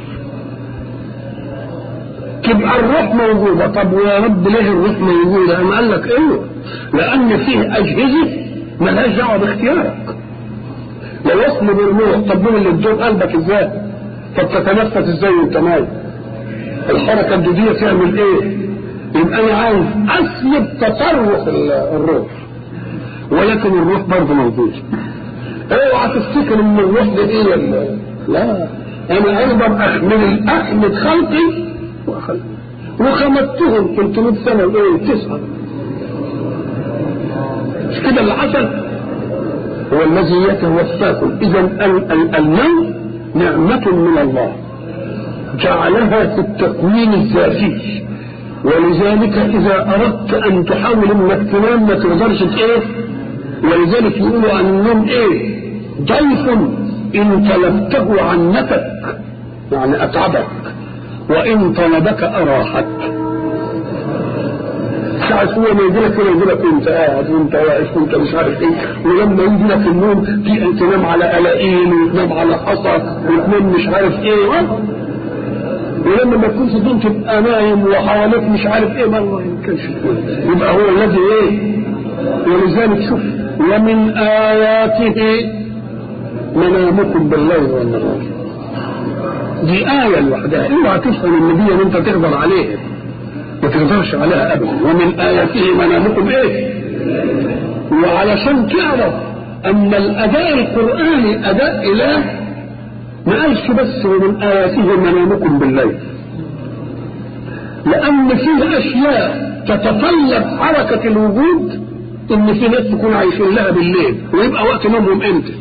تبقى الروح موجودة. طب يا رب ليه الروح موجودة؟ انا قال لك ايوه، لان فيه اجهزة ملهاش دعوة باختيارك. لو وصل بالروح طب مين اللي ادوه قلبك ازاي؟ طب تتنفس ازاي وانت نايم؟ الحركه الجديده تعمل ايه؟ يبقى انا عايز اسلب تصرف الروح، ولكن الروح برضه موجود. اوعى تفتكر ان الروح دي ايه لا، انا اقدر احمد خلقي وخمدتهم 300 سنه وايه 9. مش كده اللي حصل؟ هو الذي يتوفاكم. اذا الموت نعمه من الله جعلها في التكوين الذاتي، ولذلك اذا اردت ان تحاول انك تنام ما تقدرش ايه. ولذلك يقولوا عن النوم ايه؟ ضيف ان طلبته عنتك يعني اتعبك، وان طلبك اراحك. ساعة هو ما يجي لك كده يجي لك انت قاعد وانت واقف وانت مش عارف ايه، ولما يجي لك النوم تنام على قلقين وتنام على حصى وتنام مش عارف ايه، ولما ما تكونش الدين تبقى نايم وحواليك مش عارف ايه، ما يمكنش يبقى هو الذي ايه. ولذلك شوف ومن آياته منامكم بالليل والنهار. دي آية لوحدها، اوعى تفهم النبي ان انت تقدر عليها، ما تقدرش عليها ابدا. ومن آياته منامكم ايه. وعلشان تعرف ان الاداء القرآني اداء اله ما قالش بس ومن آياته منامكم بالليل، لأن فيه أشياء تتطلب حركة الوجود إن في ناس تكون عايشين لها بالليل ويبقى وقت نومهم إمتى؟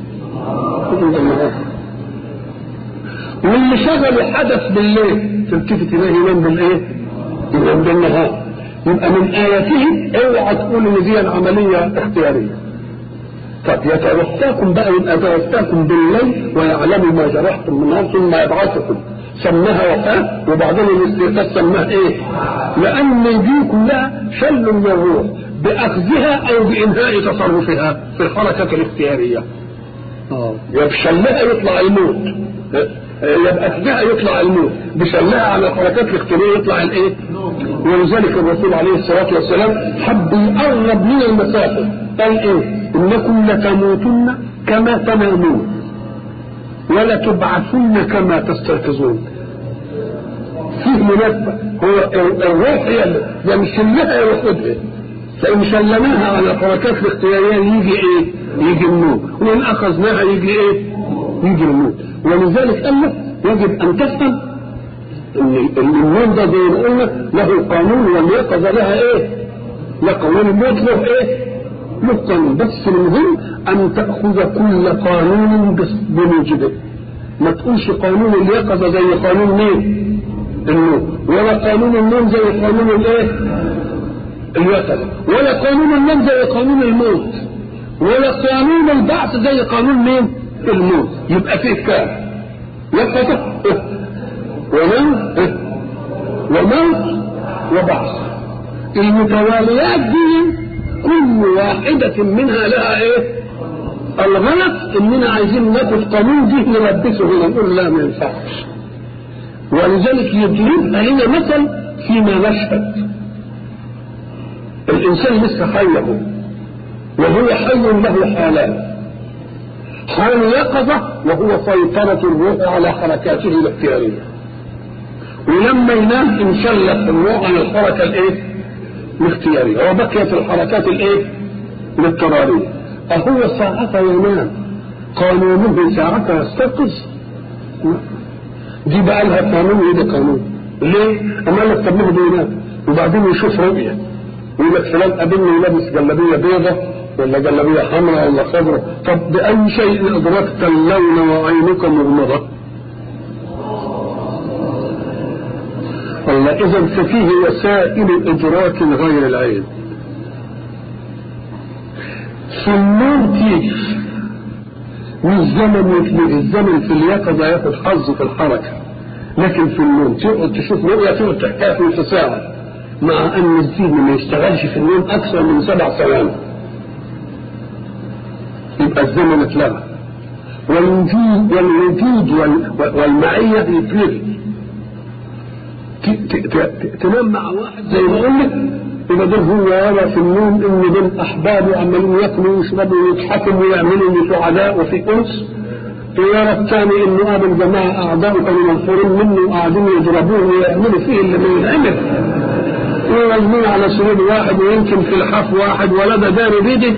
واللي شغلوا حدث بالليل تلتفت إليه ينام بالإيه؟ ينام بالنهار. يبقى من آياته اوعى تقول إن دي عملية اختيارية. طب يتوفاكم بقى، يبقى يتوفاكم بالليل ويعلم ما جرحتم من النهار ثم يبعثكم. سماها وفاة وبعدين الاستيقاظ سماها ايه؟ لأن دي كلها شل من الروح بأخذها أو بإنهاء تصرفها في الحركة الاختيارية. بشلها يطلع الموت، يبقى أخذها يطلع الموت، بشلها على الحركات الاختيارية يطلع الايه؟ ولذلك الرسول عليه الصلاة والسلام حب يقرب من المسافة، قال ايه؟ إنكم لتموتن كما تنامون ولتبعثن كما تستيقظون. فيه مناسبة، هو الروح هي اللي مشلها ياخدها، فإن شلناها على الحركات الاختيارية يجي ايه؟ يجي النوم، وإن أخذناها يجي ايه؟ يجي النوم. ولذلك قال لك يجب أن تفهم إن النوم ده زي ما قلنا له قانون واليقظة لها ايه؟ لقانون الموت له ايه؟ مقتنع. بس المهم ان تأخذ كل قانون بموجبه، ما تقولش قانون اليقظة زي قانون مين؟ النوم، ولا قانون النوم زي قانون الايه؟ اليقظة، ولا قانون النوم زي قانون الموت، ولا قانون البعث زي قانون مين؟ الموت. يبقى فيه كام؟ يقظة ونوم وموت وبعث. المتواليات دي كل واحدة منها لها ايه؟ الغلط اننا عايزين ناخد قانون دي نلبسه هنا نقول لا ما ينفعش. ولذلك يضربنا هنا مثل فيما نشهد. الانسان لسه حي وهو حي له حالان، حال يقظة وهو سيطرة الروح على حركاته الاختيارية، ولما ينام انشلت الروح عن الحركة الايه؟ الاختيارية، وبقيت الحركات الايه؟ الاضطرارية. أهو ساعة ينام قانونه ساعة يستيقظ؟ دي بقى لها قانون وده قانون. ليه؟ أما لك طب ما بينام وبعدين يشوف رؤية يقول لك فلان قابلني لابس جلابية بيضة ولا جلابية حمراء ولا خضراء، طب بأي شيء أدركت اللون وعينك مغمضة؟ والله إذا ففيه وسائل إدراك غير العين. في النوم تيجي والزمن يكبر، الزمن في اليقظة ياخد حظ في الحركة، لكن في النوم تقعد تشوف رؤية تقعد تحكيها في نص ساعة، مع أن الذهن ما يشتغلش في النوم أكثر من 7 ثواني. يبقى الزمن اتلغى، والوجود والمعية يتلغي. تنام مع واحد زي ما قلنا وبعدين هو يرى في النوم ان دول احبابه عمالين ياكلوا ويشربوا ويضحكوا ويعملوا سعداء وفي انس، ويرى الثاني انه قابل جماعه اعداء كانوا منفورين منه وقاعدين يضربوه ويعملوا فيه اللي بيتعمل، ويوزنون على سرير واحد ويمكن في الحاف واحد ولا ده داري بيده.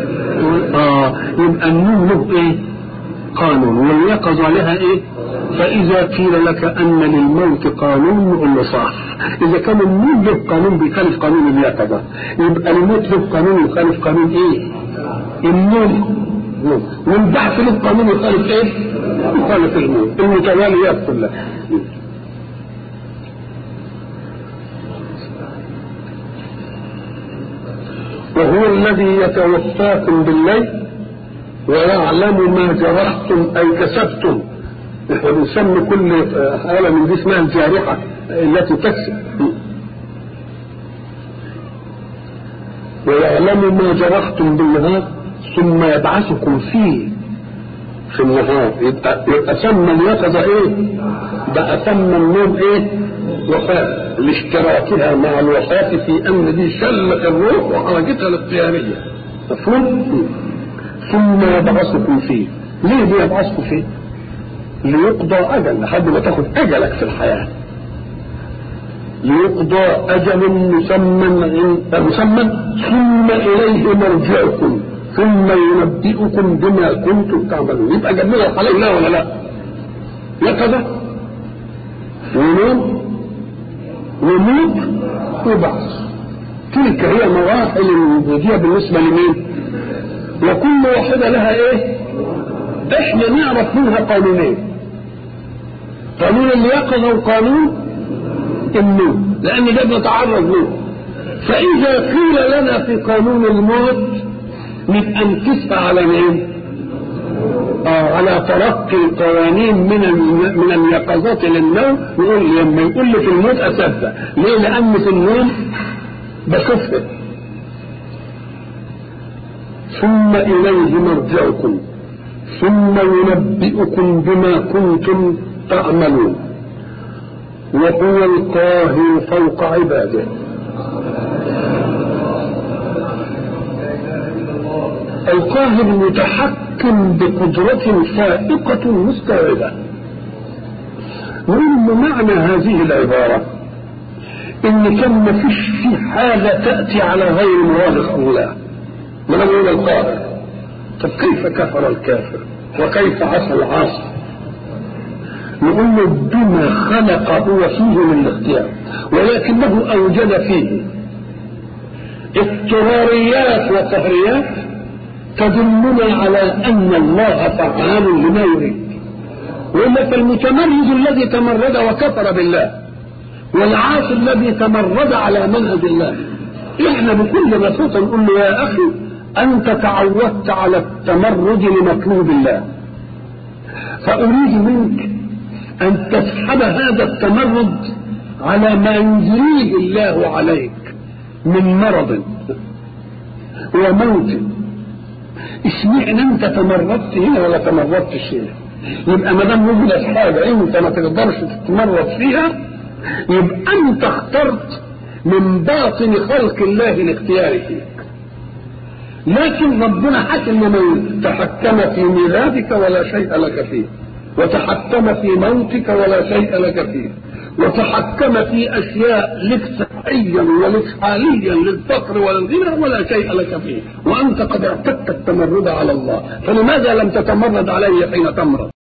يبقى النوم له ايه؟ قانون، واليقظه لها ايه؟ فاذا قيل لك ان للموت قانون نقول له صح. اذا كان النوم له قانون بيخالف قانون اليقظه، يبقى الموت له قانون يخالف قانون ايه؟ النوم. والبحث له قانون يخالف ايه؟ يخالف الموت، المتواليات كلها. وهو الذي يتوفاكم بالليل ويعلم ما جرحتم أي كسبتم. نحن بنسمي كل حالة من دي اسمها الجارحة التي تكسب. ويعلم ما جرحتم بالنهار ثم يبعثكم فيه في النهار. يبقى سمى اليقظة ايه؟ بقى سمى النوم ايه؟ وفاة، لاشتراكها مع الوفاة في ان دي شلة الروح وحركتها الاختيارية. مفهوم؟ ثم يبعثكم فيه. ليه بيبعثكم فيه؟ ليقضى اجل لحد ما تاخد اجلك في الحياة. ليقضى اجل مسمى ثم اليه مرجعكم ثم ينبئكم بما كنتم تعملون. يبقى جميل الحلال لا ولا لا؟ يقظة ونوم وموت وبعث. تلك هي مراحل الوجودية بالنسبة لمين؟ وكل واحدة لها ايه؟ احنا نعرف منها قانونين، قانون اليقظة وقانون النوم، لان ده بنتعرض له. فاذا قيل لنا في قانون الموت نبقى نكسب على مين؟ على ترقي القوانين من اليقظات للنوم. نقول لما يقول لي في الموت اصدق. ليه؟ لان في النوم بشوفه. ثم اليه مرجعكم ثم ينبئكم بما كنتم تعملون وهو القاهر فوق عباده. القاهر متحكم بقدرة فائقة مستوعبة. نقول معنى هذه العبارة ان كان ما فيش في حاجة تأتي على غير مراد الله. ما نقول القاهر. طب كيف كفر الكافر وكيف عصى العاصي؟ نقول له بما خلق هو فيه من الاختيار، ولكنه اوجد فيه اضطراريات وقهريات تدلنا على ان الله فعال لما يريد. والا فالمتمرد الذي تمرد وكفر بالله والعاصي الذي تمرد على منهج الله، احنا بكل بساطه نقول له يا اخي انت تعودت على التمرد لمطلوب الله، فاريد منك ان تسحب هذا التمرد على ما يجريه الله عليك من مرض وموت. اشمعنى انت تمردت هنا ولا تمردتش هنا؟ يبقى ما دام وجدت حاجه انت ما تقدرش تتمرد فيها، يبقى انت اخترت من باطن خلق الله الاختيار فيك. لكن ربنا حكم من تحكم في ميلادك ولا شيء لك فيه، وتحكم في موتك ولا شيء لك فيه، وتحكم في اشياء لك صحيا ولك حاليا للفقر وللغنى ولا شيء لك فيه، وانت قد اعتدت التمرد على الله، فلماذا لم تتمرد عليه حين تمرض؟